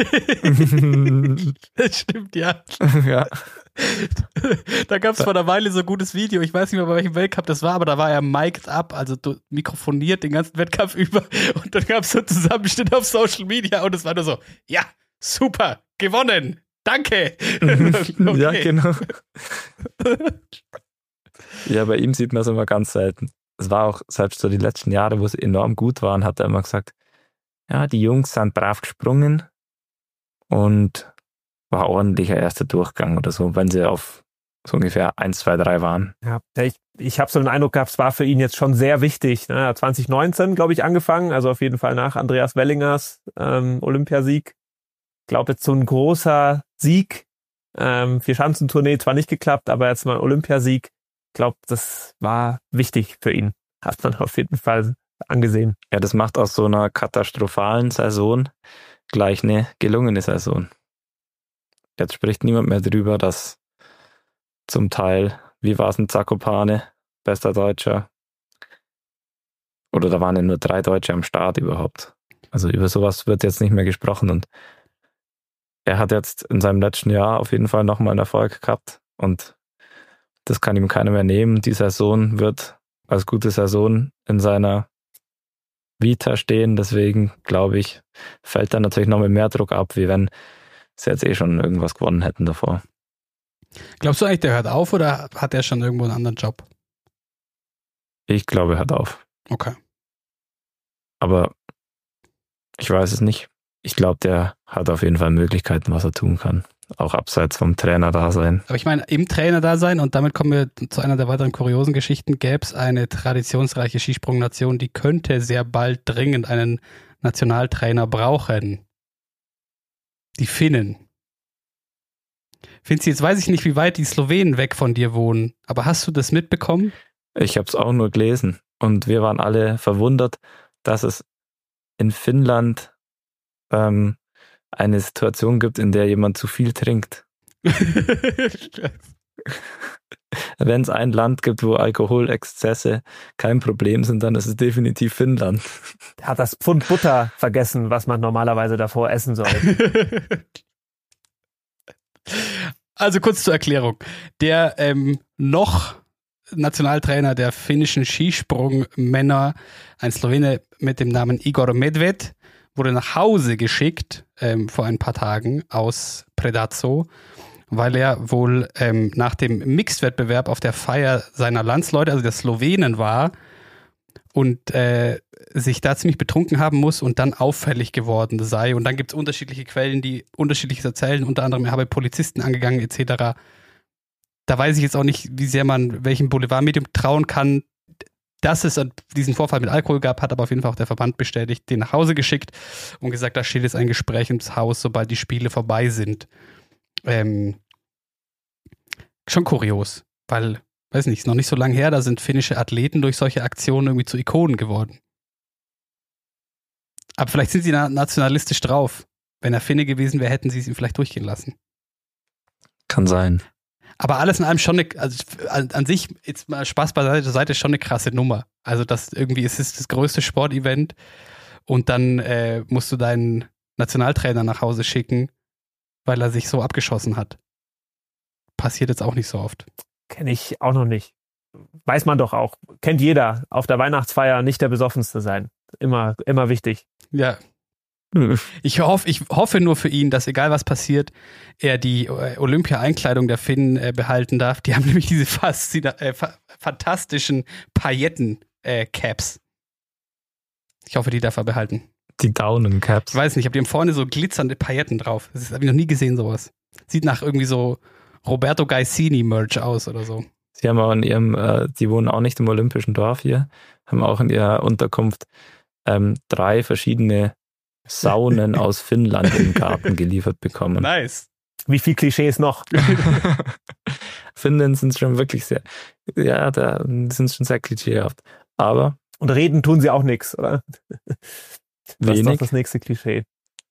Das stimmt, ja. Ja. Da gab es vor einer Weile so ein gutes Video, ich weiß nicht mehr, bei welchem Weltcup das war, aber da war er mic'd up, also mikrofoniert den ganzen Wettkampf über, und dann gab es so einen Zusammenschnitt auf Social Media und es war nur so, ja, super, gewonnen, danke. Okay. Ja, genau. Ja, bei ihm sieht man es immer ganz selten. Es war auch selbst so die letzten Jahre, wo sie enorm gut waren, hat er immer gesagt, ja, die Jungs sind brav gesprungen und war ordentlicher erster Durchgang oder so, wenn sie auf so ungefähr 1, 2, 3 waren. Ja, ich habe so den Eindruck gehabt, es war für ihn jetzt schon sehr wichtig. Er hat 2019, glaube ich, angefangen, also auf jeden Fall nach Andreas Wellingers Olympiasieg. Ich glaube, jetzt so ein großer Sieg, Vierschanzentournee zwar nicht geklappt, aber jetzt mal ein Olympiasieg. Ich glaube, das war wichtig für ihn. Hat man auf jeden Fall angesehen. Ja, das macht aus so einer katastrophalen Saison gleich eine gelungene Saison. Jetzt spricht niemand mehr drüber, dass zum Teil, wie war es in Zakopane, bester Deutscher, oder da waren ja nur 3 Deutsche am Start überhaupt. Also über sowas wird jetzt nicht mehr gesprochen, und er hat jetzt in seinem letzten Jahr auf jeden Fall nochmal einen Erfolg gehabt, und das kann ihm keiner mehr nehmen. Die Saison wird als gute Saison in seiner Vita stehen. Deswegen, glaube ich, fällt da natürlich noch mit mehr Druck ab, wie wenn sie jetzt schon irgendwas gewonnen hätten davor. Glaubst du eigentlich, der hört auf, oder hat er schon irgendwo einen anderen Job? Ich glaube, er hört auf. Okay. Aber ich weiß es nicht. Ich glaube, der hat auf jeden Fall Möglichkeiten, was er tun kann. Auch abseits vom Trainer-Dasein. Aber ich meine, im Trainer-Dasein, und damit kommen wir zu einer der weiteren kuriosen Geschichten, gäbe es eine traditionsreiche Skisprungnation, die könnte sehr bald dringend einen Nationaltrainer brauchen. Die Finnen. Finzi, jetzt weiß ich nicht, wie weit die Slowenen weg von dir wohnen, aber hast du das mitbekommen? Ich habe es auch nur gelesen, und wir waren alle verwundert, dass es in Finnland eine Situation gibt, in der jemand zu viel trinkt. Wenn es ein Land gibt, wo Alkoholexzesse kein Problem sind, dann ist es definitiv Finnland. Er hat das Pfund Butter vergessen, was man normalerweise davor essen soll. Also kurz zur Erklärung. Der noch Nationaltrainer der finnischen Skisprungmänner, ein Slowene mit dem Namen Igor Medved, wurde nach Hause geschickt vor ein paar Tagen aus Predazzo, weil er wohl nach dem Mixed-Wettbewerb auf der Feier seiner Landsleute, also der Slowenen, war und sich da ziemlich betrunken haben muss und dann auffällig geworden sei. Und dann gibt es unterschiedliche Quellen, die Unterschiedliches erzählen, unter anderem er habe Polizisten angegangen etc. Da weiß ich jetzt auch nicht, wie sehr man welchem Boulevardmedium trauen kann. Dass es diesen Vorfall mit Alkohol gab, hat aber auf jeden Fall auch der Verband bestätigt, den nach Hause geschickt und gesagt, da steht jetzt ein Gespräch ins Haus, sobald die Spiele vorbei sind. Schon kurios, weil, weiß nicht, ist noch nicht so lange her, da sind finnische Athleten durch solche Aktionen irgendwie zu Ikonen geworden. Aber vielleicht sind sie nationalistisch drauf. Wenn er Finne gewesen wäre, hätten sie es ihm vielleicht durchgehen lassen. Kann sein. Aber alles in allem schon an sich, jetzt mal Spaß beiseite, schon eine krasse Nummer. Also das irgendwie, es ist das größte Sportevent und dann musst du deinen Nationaltrainer nach Hause schicken, weil er sich so abgeschossen hat. Passiert jetzt auch nicht so oft. Kenne ich auch noch nicht. Weiß man doch auch. Kennt jeder. Auf der Weihnachtsfeier nicht der Besoffenste sein. Immer wichtig. Ja. Ich hoffe nur für ihn, dass egal was passiert, er die Olympia-Einkleidung der Finnen behalten darf. Die haben nämlich diese fantastischen Pailletten Caps. Ich hoffe, die darf er behalten. Die Daunencaps. Ich weiß nicht, ich habe die vorne so glitzernde Pailletten drauf. Das habe ich noch nie gesehen, sowas. Sieht nach irgendwie so Roberto Gaisini-Merch aus oder so. Sie haben auch in ihrem, die wohnen auch nicht im Olympischen Dorf hier, haben auch in ihrer Unterkunft 3 verschiedene Saunen aus Finnland im Garten geliefert bekommen. Nice. Wie viel Klischees noch? Finnen sind schon wirklich sehr, ja, da sind schon sehr klischeehaft. Aber Und reden tun sie auch nichts, oder? Das ist doch wenig. das nächste Klischee.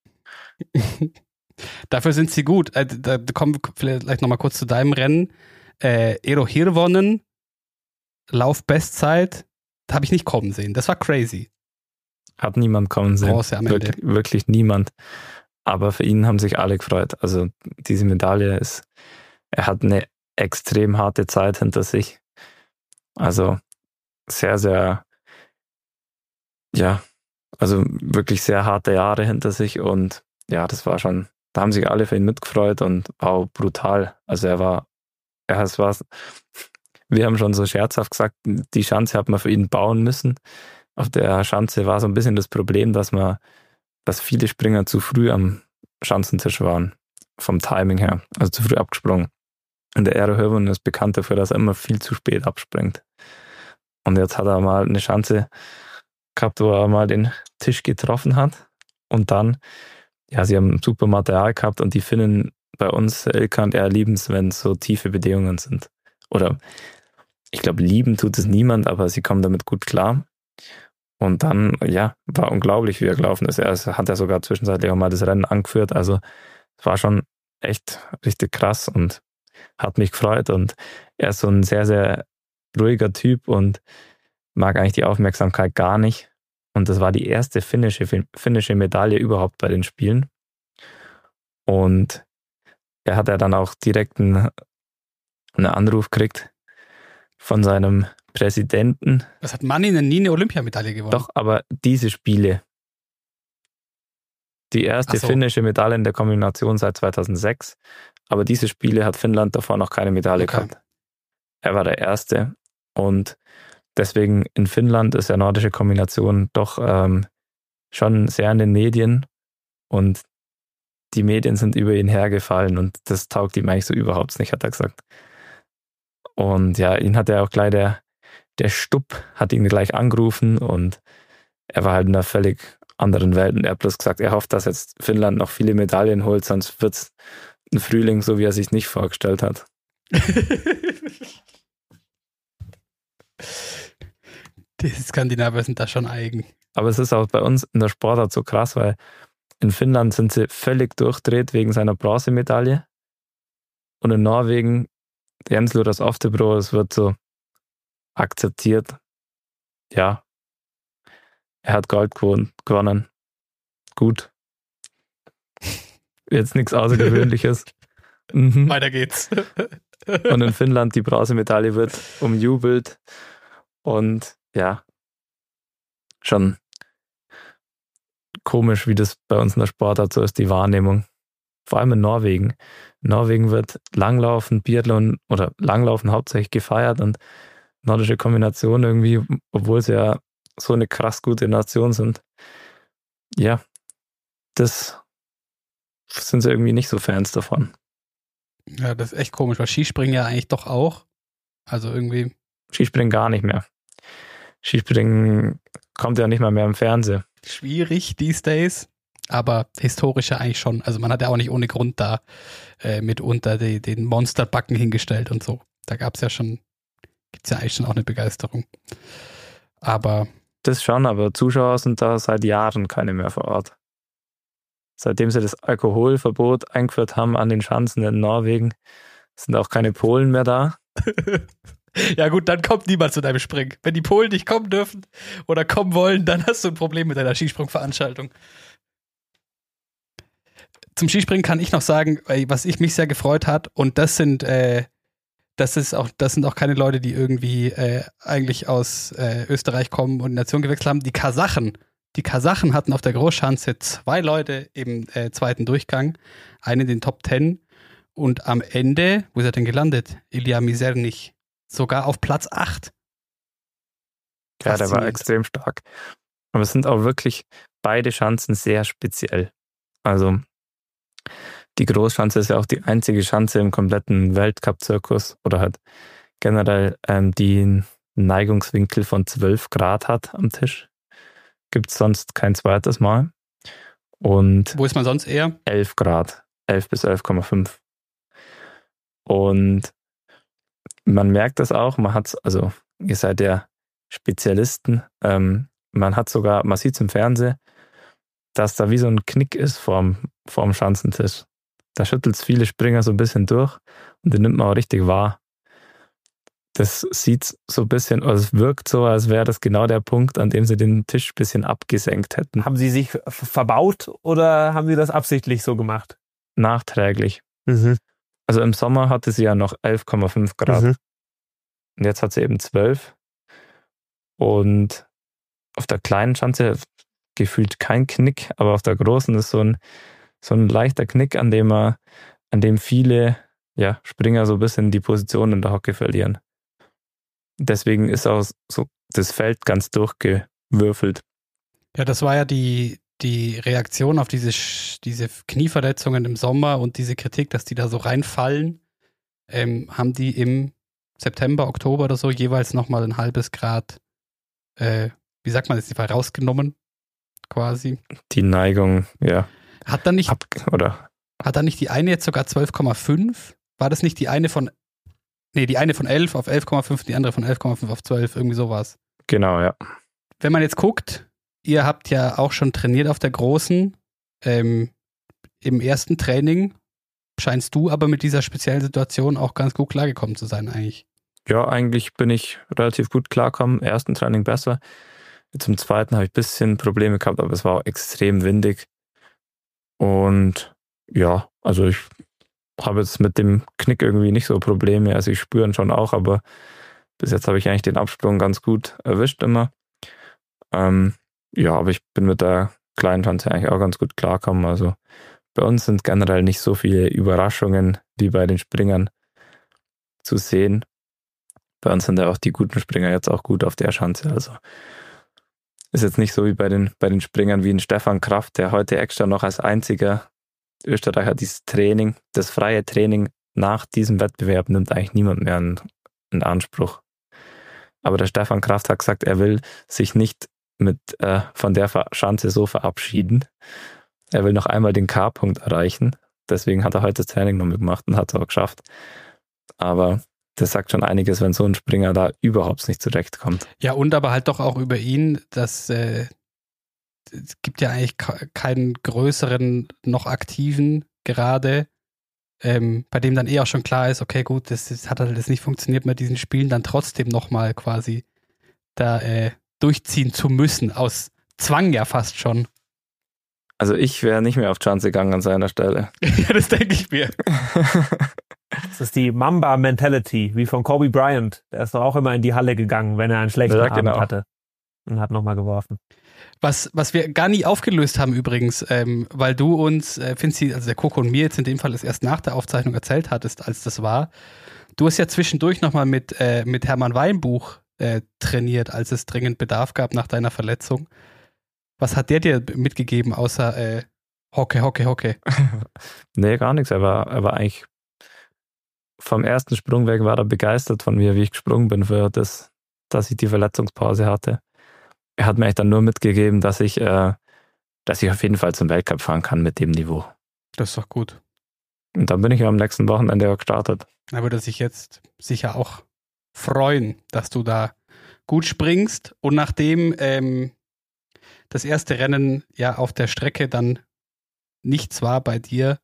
Dafür sind sie gut. Da kommen wir vielleicht nochmal kurz zu deinem Rennen. Eero Hirvonen, Laufbestzeit, habe ich nicht kommen sehen. Das war crazy. Hat niemand kommen sehen. Bronze am Ende. Wirklich niemand. Aber für ihn haben sich alle gefreut. Also diese Medaille er hat eine extrem harte Zeit hinter sich. Also sehr, sehr, ja, also wirklich sehr harte Jahre hinter sich und ja, das war schon, da haben sich alle für ihn mitgefreut und auch brutal. Also wir haben schon so scherzhaft gesagt, die Schanze hat man für ihn bauen müssen. Auf der Schanze war so ein bisschen das Problem, dass viele Springer zu früh am Schanzentisch waren, vom Timing her, also zu früh abgesprungen. Und der Eero Hirvonen ist bekannt dafür, dass er immer viel zu spät abspringt. Und jetzt hat er mal eine Schanze gehabt, wo er mal den Tisch getroffen hat. Und dann, ja, sie haben super Material gehabt und die Finnen bei uns, Ilkka und er, lieben es, wenn es so tiefe Bedingungen sind. Oder ich glaube, lieben tut es niemand, aber sie kommen damit gut klar. Und dann, ja, war unglaublich, wie er gelaufen ist. Er hat ja sogar zwischenzeitlich auch mal das Rennen angeführt. Also es war schon echt richtig krass und hat mich gefreut. Und er ist so ein sehr, sehr ruhiger Typ und mag eigentlich die Aufmerksamkeit gar nicht. Und das war die erste finnische Medaille überhaupt bei den Spielen. Und er hat ja dann auch direkt einen Anruf gekriegt von seinem Präsidenten. Was hat Manninen nie eine Olympiamedaille gewonnen? Doch, aber diese Spiele, die erste finnische Medaille in der Kombination seit 2006, aber diese Spiele hat Finnland davor noch keine Medaille gehabt. Er war der Erste und deswegen in Finnland ist ja nordische Kombination doch schon sehr in den Medien und die Medien sind über ihn hergefallen und das taugt ihm eigentlich so überhaupt nicht, hat er gesagt. Und ja, ihn hat er auch gleich der Stupp hat ihn gleich angerufen und er war halt in einer völlig anderen Welt und er hat bloß gesagt, er hofft, dass jetzt Finnland noch viele Medaillen holt, sonst wird es ein Frühling, so wie er sich nicht vorgestellt hat. Die Skandinavier sind da schon eigen. Aber es ist auch bei uns in der Sportart so krass, weil in Finnland sind sie völlig durchdreht wegen seiner Bronzemedaille und in Norwegen, Jens Luras Oftebro, es wird so akzeptiert. Ja, er hat Gold gewonnen. Gut. Jetzt nichts Außergewöhnliches. Mhm. Weiter geht's. Und in Finnland die Bronzemedaille wird umjubelt. Und ja, schon komisch, wie das bei uns in der Sportart so ist, die Wahrnehmung. Vor allem in Norwegen. In Norwegen wird Langlaufen, Biathlon oder Langlaufen hauptsächlich gefeiert und nordische Kombination irgendwie, obwohl sie ja so eine krass gute Nation sind. Ja, das sind sie irgendwie nicht so Fans davon. Ja, das ist echt komisch, weil Skispringen ja eigentlich doch auch. Also irgendwie. Skispringen gar nicht mehr. Skispringen kommt ja nicht mal mehr im Fernsehen. Schwierig these days, aber historisch ja eigentlich schon. Also man hat ja auch nicht ohne Grund da mitunter den Monsterbacken hingestellt und so. Da gibt's ja eigentlich schon auch eine Begeisterung. Aber das schon, aber Zuschauer sind da seit Jahren keine mehr vor Ort. Seitdem sie das Alkoholverbot eingeführt haben an den Schanzen in Norwegen, sind auch keine Polen mehr da. Ja gut, dann kommt niemand zu deinem Springen. Wenn die Polen nicht kommen dürfen oder kommen wollen, dann hast du ein Problem mit deiner Skisprungveranstaltung. Zum Skispringen kann ich noch sagen, was mich sehr gefreut hat, und das sind auch keine Leute, die irgendwie eigentlich aus Österreich kommen und die Nation gewechselt haben. Die Kasachen hatten auf der Großschanze 2 Leute im zweiten Durchgang, einen in den Top 10 und am Ende, wo ist er denn gelandet? Ilya Mizernych, sogar auf Platz 8. Ja, der war extrem stark. Aber es sind auch wirklich beide Schanzen sehr speziell. Also die Großschanze ist ja auch die einzige Schanze im kompletten Weltcup-Zirkus oder halt generell, die einen Neigungswinkel von 12 Grad hat am Tisch. Gibt es sonst kein zweites Mal. Und wo ist man sonst eher? 11 Grad, 11 bis 11,5. Und man merkt das auch, also ihr seid ja Spezialisten, man sieht es im Fernsehen, dass da wie so ein Knick ist vorm Schanzentisch. Da schüttelt es viele Springer so ein bisschen durch und den nimmt man auch richtig wahr. Das sieht so ein bisschen, also es wirkt so, als wäre das genau der Punkt, an dem sie den Tisch ein bisschen abgesenkt hätten. Haben sie sich verbaut oder haben sie das absichtlich so gemacht? Nachträglich. Mhm. Also im Sommer hatte sie ja noch 11,5 Grad. Mhm. Und jetzt hat sie eben 12. Und auf der kleinen Schanze gefühlt kein Knick, aber auf der großen ist so ein leichter Knick, an dem viele Springer so ein bisschen die Position in der Hocke verlieren. Deswegen ist auch so das Feld ganz durchgewürfelt. Ja, das war ja die Reaktion auf diese Knieverletzungen im Sommer und diese Kritik, dass die da so reinfallen, haben die im September, Oktober oder so jeweils nochmal ein halbes Grad, wie sagt man das, rausgenommen, quasi. Die Neigung, ja. Hat dann nicht die eine jetzt sogar 12,5? War das nicht die eine von 11 auf 11,5, die andere von 11,5 auf 12, irgendwie sowas? Genau, ja. Wenn man jetzt guckt, ihr habt ja auch schon trainiert auf der Großen. Im ersten Training scheinst du aber mit dieser speziellen Situation auch ganz gut klargekommen zu sein eigentlich. Ja, eigentlich bin ich relativ gut klargekommen. Im ersten Training besser. Jetzt im zweiten habe ich ein bisschen Probleme gehabt, aber es war auch extrem windig. Und ja, also ich habe jetzt mit dem Knick irgendwie nicht so Probleme. Also ich spüre ihn schon auch, aber bis jetzt habe ich eigentlich den Absprung ganz gut erwischt immer. Ja, aber ich bin mit der kleinen Schanze eigentlich auch ganz gut klargekommen. Also bei uns sind generell nicht so viele Überraschungen wie bei den Springern zu sehen. Bei uns sind ja auch die guten Springer jetzt auch gut auf der Schanze. Also ist jetzt nicht so wie bei den Springern wie ein Stefan Kraft, der heute extra noch als einziger Österreicher das freie Training nach diesem Wettbewerb nimmt eigentlich niemand mehr in Anspruch. Aber der Stefan Kraft hat gesagt, er will sich nicht von der Schanze so verabschieden. Er will noch einmal den K-Punkt erreichen. Deswegen hat er heute das Training noch mitgemacht und hat es auch geschafft. Aber das sagt schon einiges, wenn so ein Springer da überhaupt nicht zurechtkommt. Ja, und aber halt doch auch über ihn, dass es gibt ja eigentlich keinen größeren, noch aktiven gerade, bei dem dann auch schon klar ist, okay, gut, das hat halt jetzt nicht funktioniert mit diesen Spielen, dann trotzdem nochmal quasi da durchziehen zu müssen, aus Zwang ja fast schon. Also ich wäre nicht mehr auf Chance gegangen an seiner Stelle. Ja, das denke ich mir. Das ist die Mamba-Mentality, wie von Kobe Bryant. Der ist doch auch immer in die Halle gegangen, wenn er einen schlechten Abend hatte. Und hat nochmal geworfen. Was wir gar nie aufgelöst haben übrigens, weil du uns, Finzi, also der Coco und mir jetzt in dem Fall es erst nach der Aufzeichnung erzählt hattest, als das war. Du hast ja zwischendurch nochmal mit Hermann Weinbuch trainiert, als es dringend Bedarf gab nach deiner Verletzung. Was hat der dir mitgegeben, außer Hocke? Nee, gar nichts. Er war eigentlich vom ersten Sprung weg, war er begeistert von mir, wie ich gesprungen bin, dass ich die Verletzungspause hatte. Er hat mir eigentlich dann nur mitgegeben, dass ich auf jeden Fall zum Weltcup fahren kann mit dem Niveau. Das ist doch gut. Und dann bin ich am nächsten Wochenende auch gestartet. Da würde sich jetzt sicher auch freuen, dass du da gut springst. Und nachdem das erste Rennen ja auf der Strecke dann nichts war bei dir,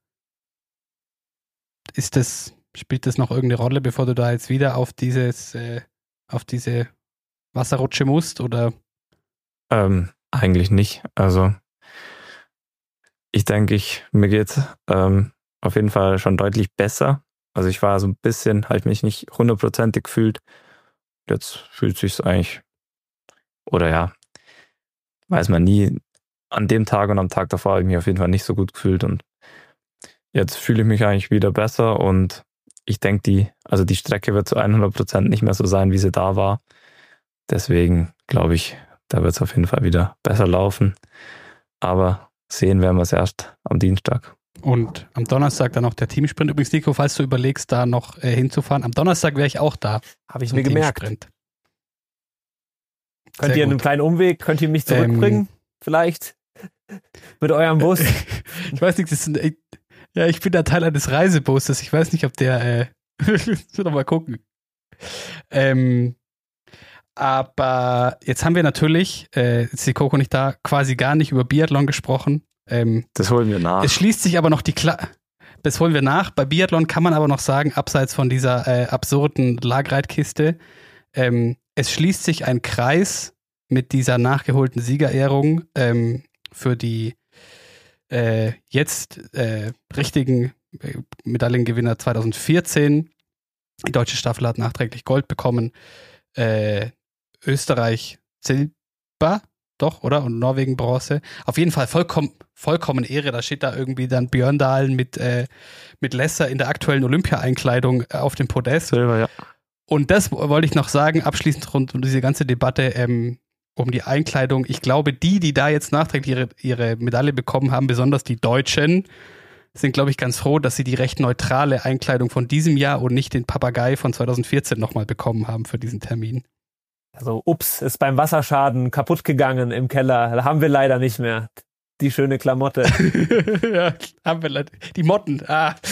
spielt das noch irgendeine Rolle, bevor du da jetzt wieder auf diese Wasserrutsche musst, oder? Eigentlich nicht. Also ich denke, mir geht's auf jeden Fall schon deutlich besser. Also ich war so ein bisschen, habe ich mich nicht 100%ig gefühlt. Jetzt fühlt sich's eigentlich, oder ja, weiß man nie. An dem Tag und am Tag davor habe ich mich auf jeden Fall nicht so gut gefühlt und jetzt fühle ich mich eigentlich wieder besser und ich denke, die Strecke wird zu 100% nicht mehr so sein, wie sie da war. Deswegen glaube ich, da wird es auf jeden Fall wieder besser laufen. Aber sehen werden wir es erst am Dienstag. Und am Donnerstag dann noch der Teamsprint. Übrigens, Nico, falls du überlegst, da noch hinzufahren, am Donnerstag wäre ich auch da. Habe ich mir gemerkt. Könnt Sehr ihr gut. einen kleinen Umweg, könnt ihr mich zurückbringen? Vielleicht? Mit eurem Bus? Ich weiß nicht, ich bin da Teil eines Reisebusses. Ich weiß nicht, ob der, ich will noch mal gucken. Aber jetzt haben wir natürlich, jetzt ist die Coco nicht da, quasi gar nicht über Biathlon gesprochen. Das holen wir nach. Es schließt sich aber noch das holen wir nach. Bei Biathlon kann man aber noch sagen, abseits von dieser absurden Lagreitkiste, es schließt sich ein Kreis mit dieser nachgeholten Siegerehrung für die jetzt richtigen Medaillengewinner 2014. Die deutsche Staffel hat nachträglich Gold bekommen. Österreich Silber, doch, oder? Und Norwegen Bronze. Auf jeden Fall vollkommen Ehre. Da steht da irgendwie dann Björndalen mit Lesser in der aktuellen Olympia-Einkleidung auf dem Podest. Silber, ja. Und das wollte ich noch sagen, abschließend rund um diese ganze Debatte um die Einkleidung. Ich glaube, die da jetzt nachträglich ihre Medaille bekommen haben, besonders die Deutschen, sind, glaube ich, ganz froh, dass sie die recht neutrale Einkleidung von diesem Jahr und nicht den Papagei von 2014 nochmal bekommen haben für diesen Termin. Also, ist beim Wasserschaden kaputt gegangen im Keller. Da haben wir leider nicht mehr. Die schöne Klamotte. Ja, haben wir leider. Die Motten.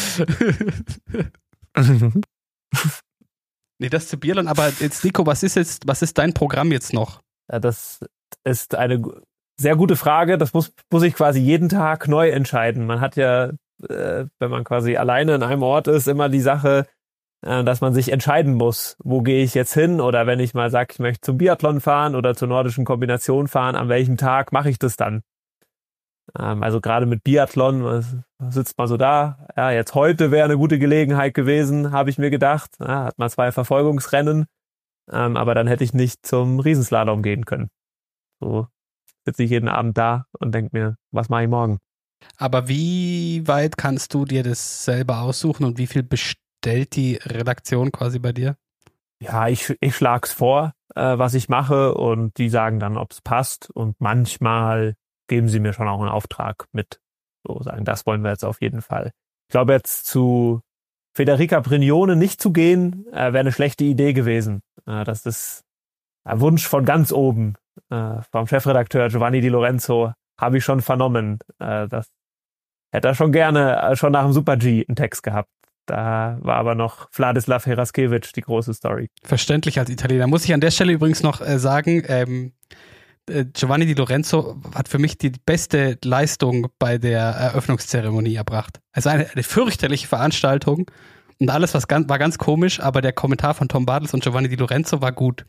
Nee, das zu Biathlon. Aber jetzt, Nico, was ist dein Programm jetzt noch? Ja, das ist eine sehr gute Frage. Das muss ich quasi jeden Tag neu entscheiden. Man hat ja, wenn man quasi alleine in einem Ort ist, immer die Sache, dass man sich entscheiden muss, wo gehe ich jetzt hin, oder wenn ich mal sage, ich möchte zum Biathlon fahren oder zur nordischen Kombination fahren, an welchem Tag mache ich das dann? Also gerade mit Biathlon sitzt man so da, ja, jetzt heute wäre eine gute Gelegenheit gewesen, habe ich mir gedacht, ja, hat man 2 Verfolgungsrennen, aber dann hätte ich nicht zum Riesenslalom gehen können. So sitze ich jeden Abend da und denke mir, was mache ich morgen? Aber wie weit kannst du dir das selber aussuchen und wie viel bestellt die Redaktion quasi bei dir? Ja, ich schlag's vor, was ich mache, und die sagen dann, ob es passt, und manchmal geben sie mir schon auch einen Auftrag mit. So sagen, das wollen wir jetzt auf jeden Fall. Ich glaube, jetzt zu Federica Brignone nicht zu gehen, wäre eine schlechte Idee gewesen. Das ist ein Wunsch von ganz oben, vom Chefredakteur Giovanni Di Lorenzo, habe ich schon vernommen. Das hätte er schon gerne, schon nach dem Super-G einen Text gehabt. Da war aber noch Vladislav Heraskevich die große Story. Verständlich als Italiener. Muss ich an der Stelle übrigens noch sagen, Giovanni Di Lorenzo hat für mich die beste Leistung bei der Eröffnungszeremonie erbracht. Also eine fürchterliche Veranstaltung und alles war ganz komisch, aber der Kommentar von Tom Bartels und Giovanni Di Lorenzo war gut.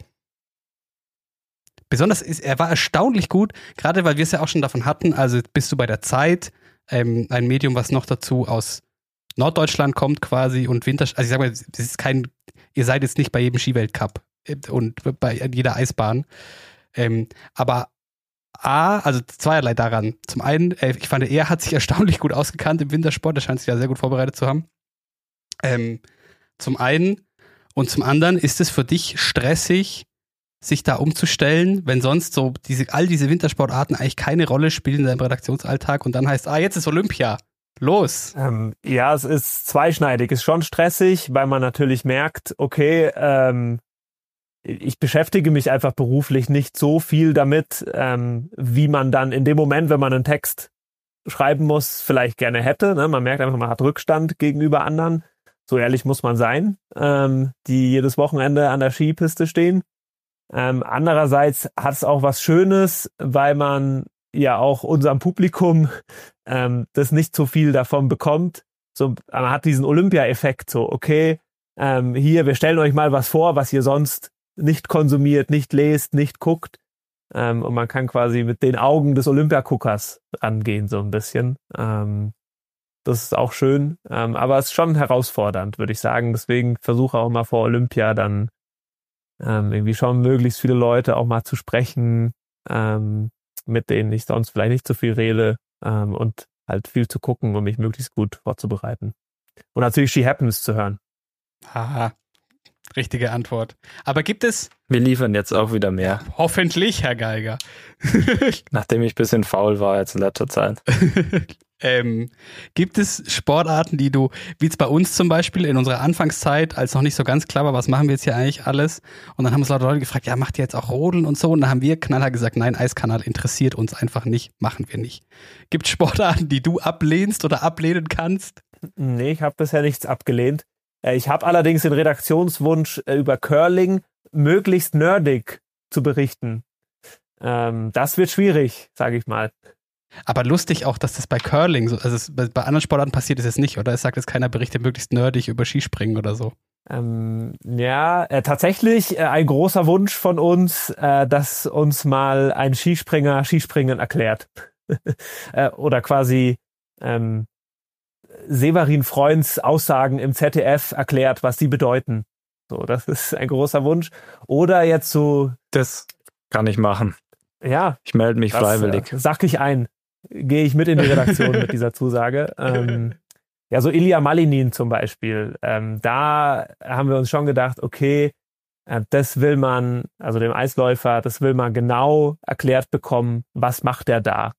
Besonders er war erstaunlich gut, gerade weil wir es ja auch schon davon hatten, also bist du bei der Zeit, ein Medium, was noch dazu aus Norddeutschland kommt quasi, und also ich sag mal, das ist ihr seid jetzt nicht bei jedem Skiweltcup und bei jeder Eisbahn. Aber also zweierlei daran. Zum einen, ich fand, er hat sich erstaunlich gut ausgekannt im Wintersport, er scheint sich ja sehr gut vorbereitet zu haben. Zum einen, und zum anderen ist es für dich stressig, sich da umzustellen, wenn sonst so all diese Wintersportarten eigentlich keine Rolle spielen in deinem Redaktionsalltag, und dann heißt, jetzt ist Olympia. Los! Ja, es ist zweischneidig. Es ist schon stressig, weil man natürlich merkt, okay, ich beschäftige mich einfach beruflich nicht so viel damit, wie man dann in dem Moment, wenn man einen Text schreiben muss, vielleicht gerne hätte. Ne? Man merkt einfach, man hat Rückstand gegenüber anderen. So ehrlich muss man sein, die jedes Wochenende an der Skipiste stehen. Andererseits hat es auch was Schönes, weil man ja auch unserem Publikum das nicht so viel davon bekommt. So, man hat diesen Olympia-Effekt, so, okay, hier, wir stellen euch mal was vor, was ihr sonst nicht konsumiert, nicht lest, nicht guckt. Und man kann quasi mit den Augen des Olympiaguckers rangehen, so ein bisschen. Das ist auch schön, aber es ist schon herausfordernd, würde ich sagen. Deswegen versuche auch mal vor Olympia dann irgendwie schon möglichst viele Leute auch mal zu sprechen, mit denen ich sonst vielleicht nicht so viel rede, und halt viel zu gucken, um mich möglichst gut vorzubereiten. Und natürlich She Happens zu hören. Haha. Richtige Antwort. Aber gibt es, Wir liefern jetzt auch wieder mehr, hoffentlich, Herr Geiger, nachdem ich ein bisschen faul war jetzt in letzter Zeit. gibt es Sportarten, die du, wie jetzt bei uns zum Beispiel in unserer Anfangszeit, als noch nicht so ganz klar war, was machen wir jetzt hier eigentlich alles? Und dann haben uns Leute gefragt, ja, macht ihr jetzt auch Rodeln und so? Und dann haben wir knallhart gesagt, nein, Eiskanal interessiert uns einfach nicht, machen wir nicht. Gibt es Sportarten, die du ablehnst oder ablehnen kannst? Nee, ich habe bisher nichts abgelehnt. Ich habe allerdings den Redaktionswunsch, über Curling möglichst nerdig zu berichten. Das wird schwierig, sage ich mal. Aber lustig auch, dass das bei Curling, also bei anderen Sportarten passiert ist es nicht, oder? Es sagt jetzt keiner, berichtet möglichst nerdig über Skispringen oder so. Tatsächlich ein großer Wunsch von uns, dass uns mal ein Skispringer Skispringen erklärt. Oder quasi Severin Freunds Aussagen im ZDF erklärt, was die bedeuten. So, das ist ein großer Wunsch. Oder jetzt so... Das kann ich machen. Ja. Ich melde mich freiwillig. Sag ich ein. Gehe ich mit in die Redaktion mit dieser Zusage. Ja, so Ilja Malinin zum Beispiel. Da haben wir uns schon gedacht, okay, das will man, also dem Eisläufer, das will man genau erklärt bekommen, was macht er da.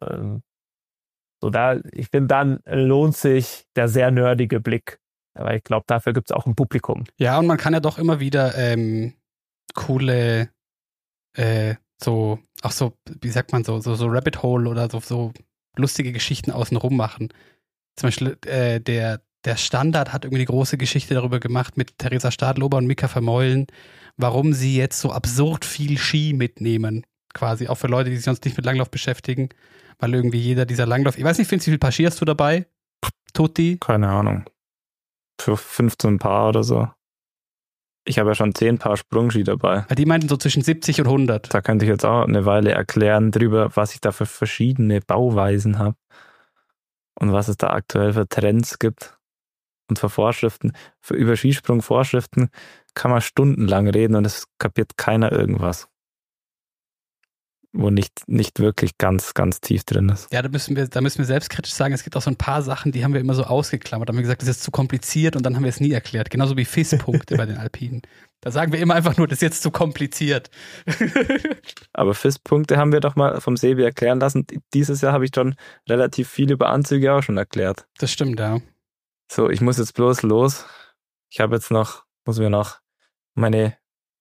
Ich finde, dann lohnt sich der sehr nerdige Blick. Aber ich glaube, dafür gibt es auch ein Publikum. Ja, und man kann ja doch immer wieder coole wie sagt man so Rabbit Hole oder so lustige Geschichten außenrum machen. Zum Beispiel der Standard hat irgendwie eine große Geschichte darüber gemacht mit Theresa Stadlober und Mika Vermeulen, warum sie jetzt so absurd viel Ski mitnehmen. Quasi auch für Leute, die sich sonst nicht mit Langlauf beschäftigen, weil irgendwie jeder dieser Langlauf... Ich weiß nicht, wie viel Paar Ski hast du dabei? Tutti? Keine Ahnung. Für 15 Paar oder so. Ich habe ja schon 10 Paar Sprungski dabei. Die meinten so zwischen 70 und 100. Da könnte ich jetzt auch eine Weile erklären drüber, was ich da für verschiedene Bauweisen habe und was es da aktuell für Trends gibt und für Vorschriften. Über Skisprungvorschriften kann man stundenlang reden und es kapiert keiner irgendwas, wo nicht wirklich ganz, ganz tief drin ist. Ja, da müssen wir selbstkritisch sagen, es gibt auch so ein paar Sachen, die haben wir immer so ausgeklammert. Da haben wir gesagt, das ist jetzt zu kompliziert und dann haben wir es nie erklärt. Genauso wie FIS-Punkte bei den Alpinen. Da sagen wir immer einfach nur, das ist jetzt zu kompliziert. Aber FIS-Punkte haben wir doch mal vom Sebi erklären lassen. Dieses Jahr habe ich schon relativ viel über Anzüge auch schon erklärt. Das stimmt, ja. So, ich muss jetzt bloß los. Ich habe jetzt muss mir noch meine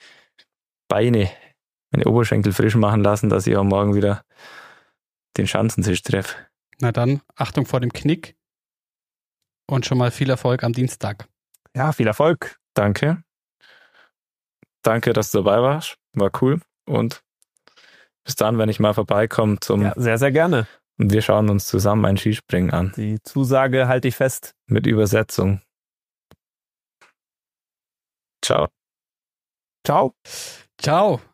Oberschenkel frisch machen lassen, dass ich auch morgen wieder den Schanzentisch treffe. Na dann, Achtung vor dem Knick und schon mal viel Erfolg am Dienstag. Ja, viel Erfolg. Danke. Danke, dass du dabei warst. War cool. Und bis dann, wenn ich mal vorbeikomme Ja, sehr, sehr gerne. Und wir schauen uns zusammen ein Skispringen an. Die Zusage halte ich fest. Mit Übersetzung. Ciao. Ciao. Ciao.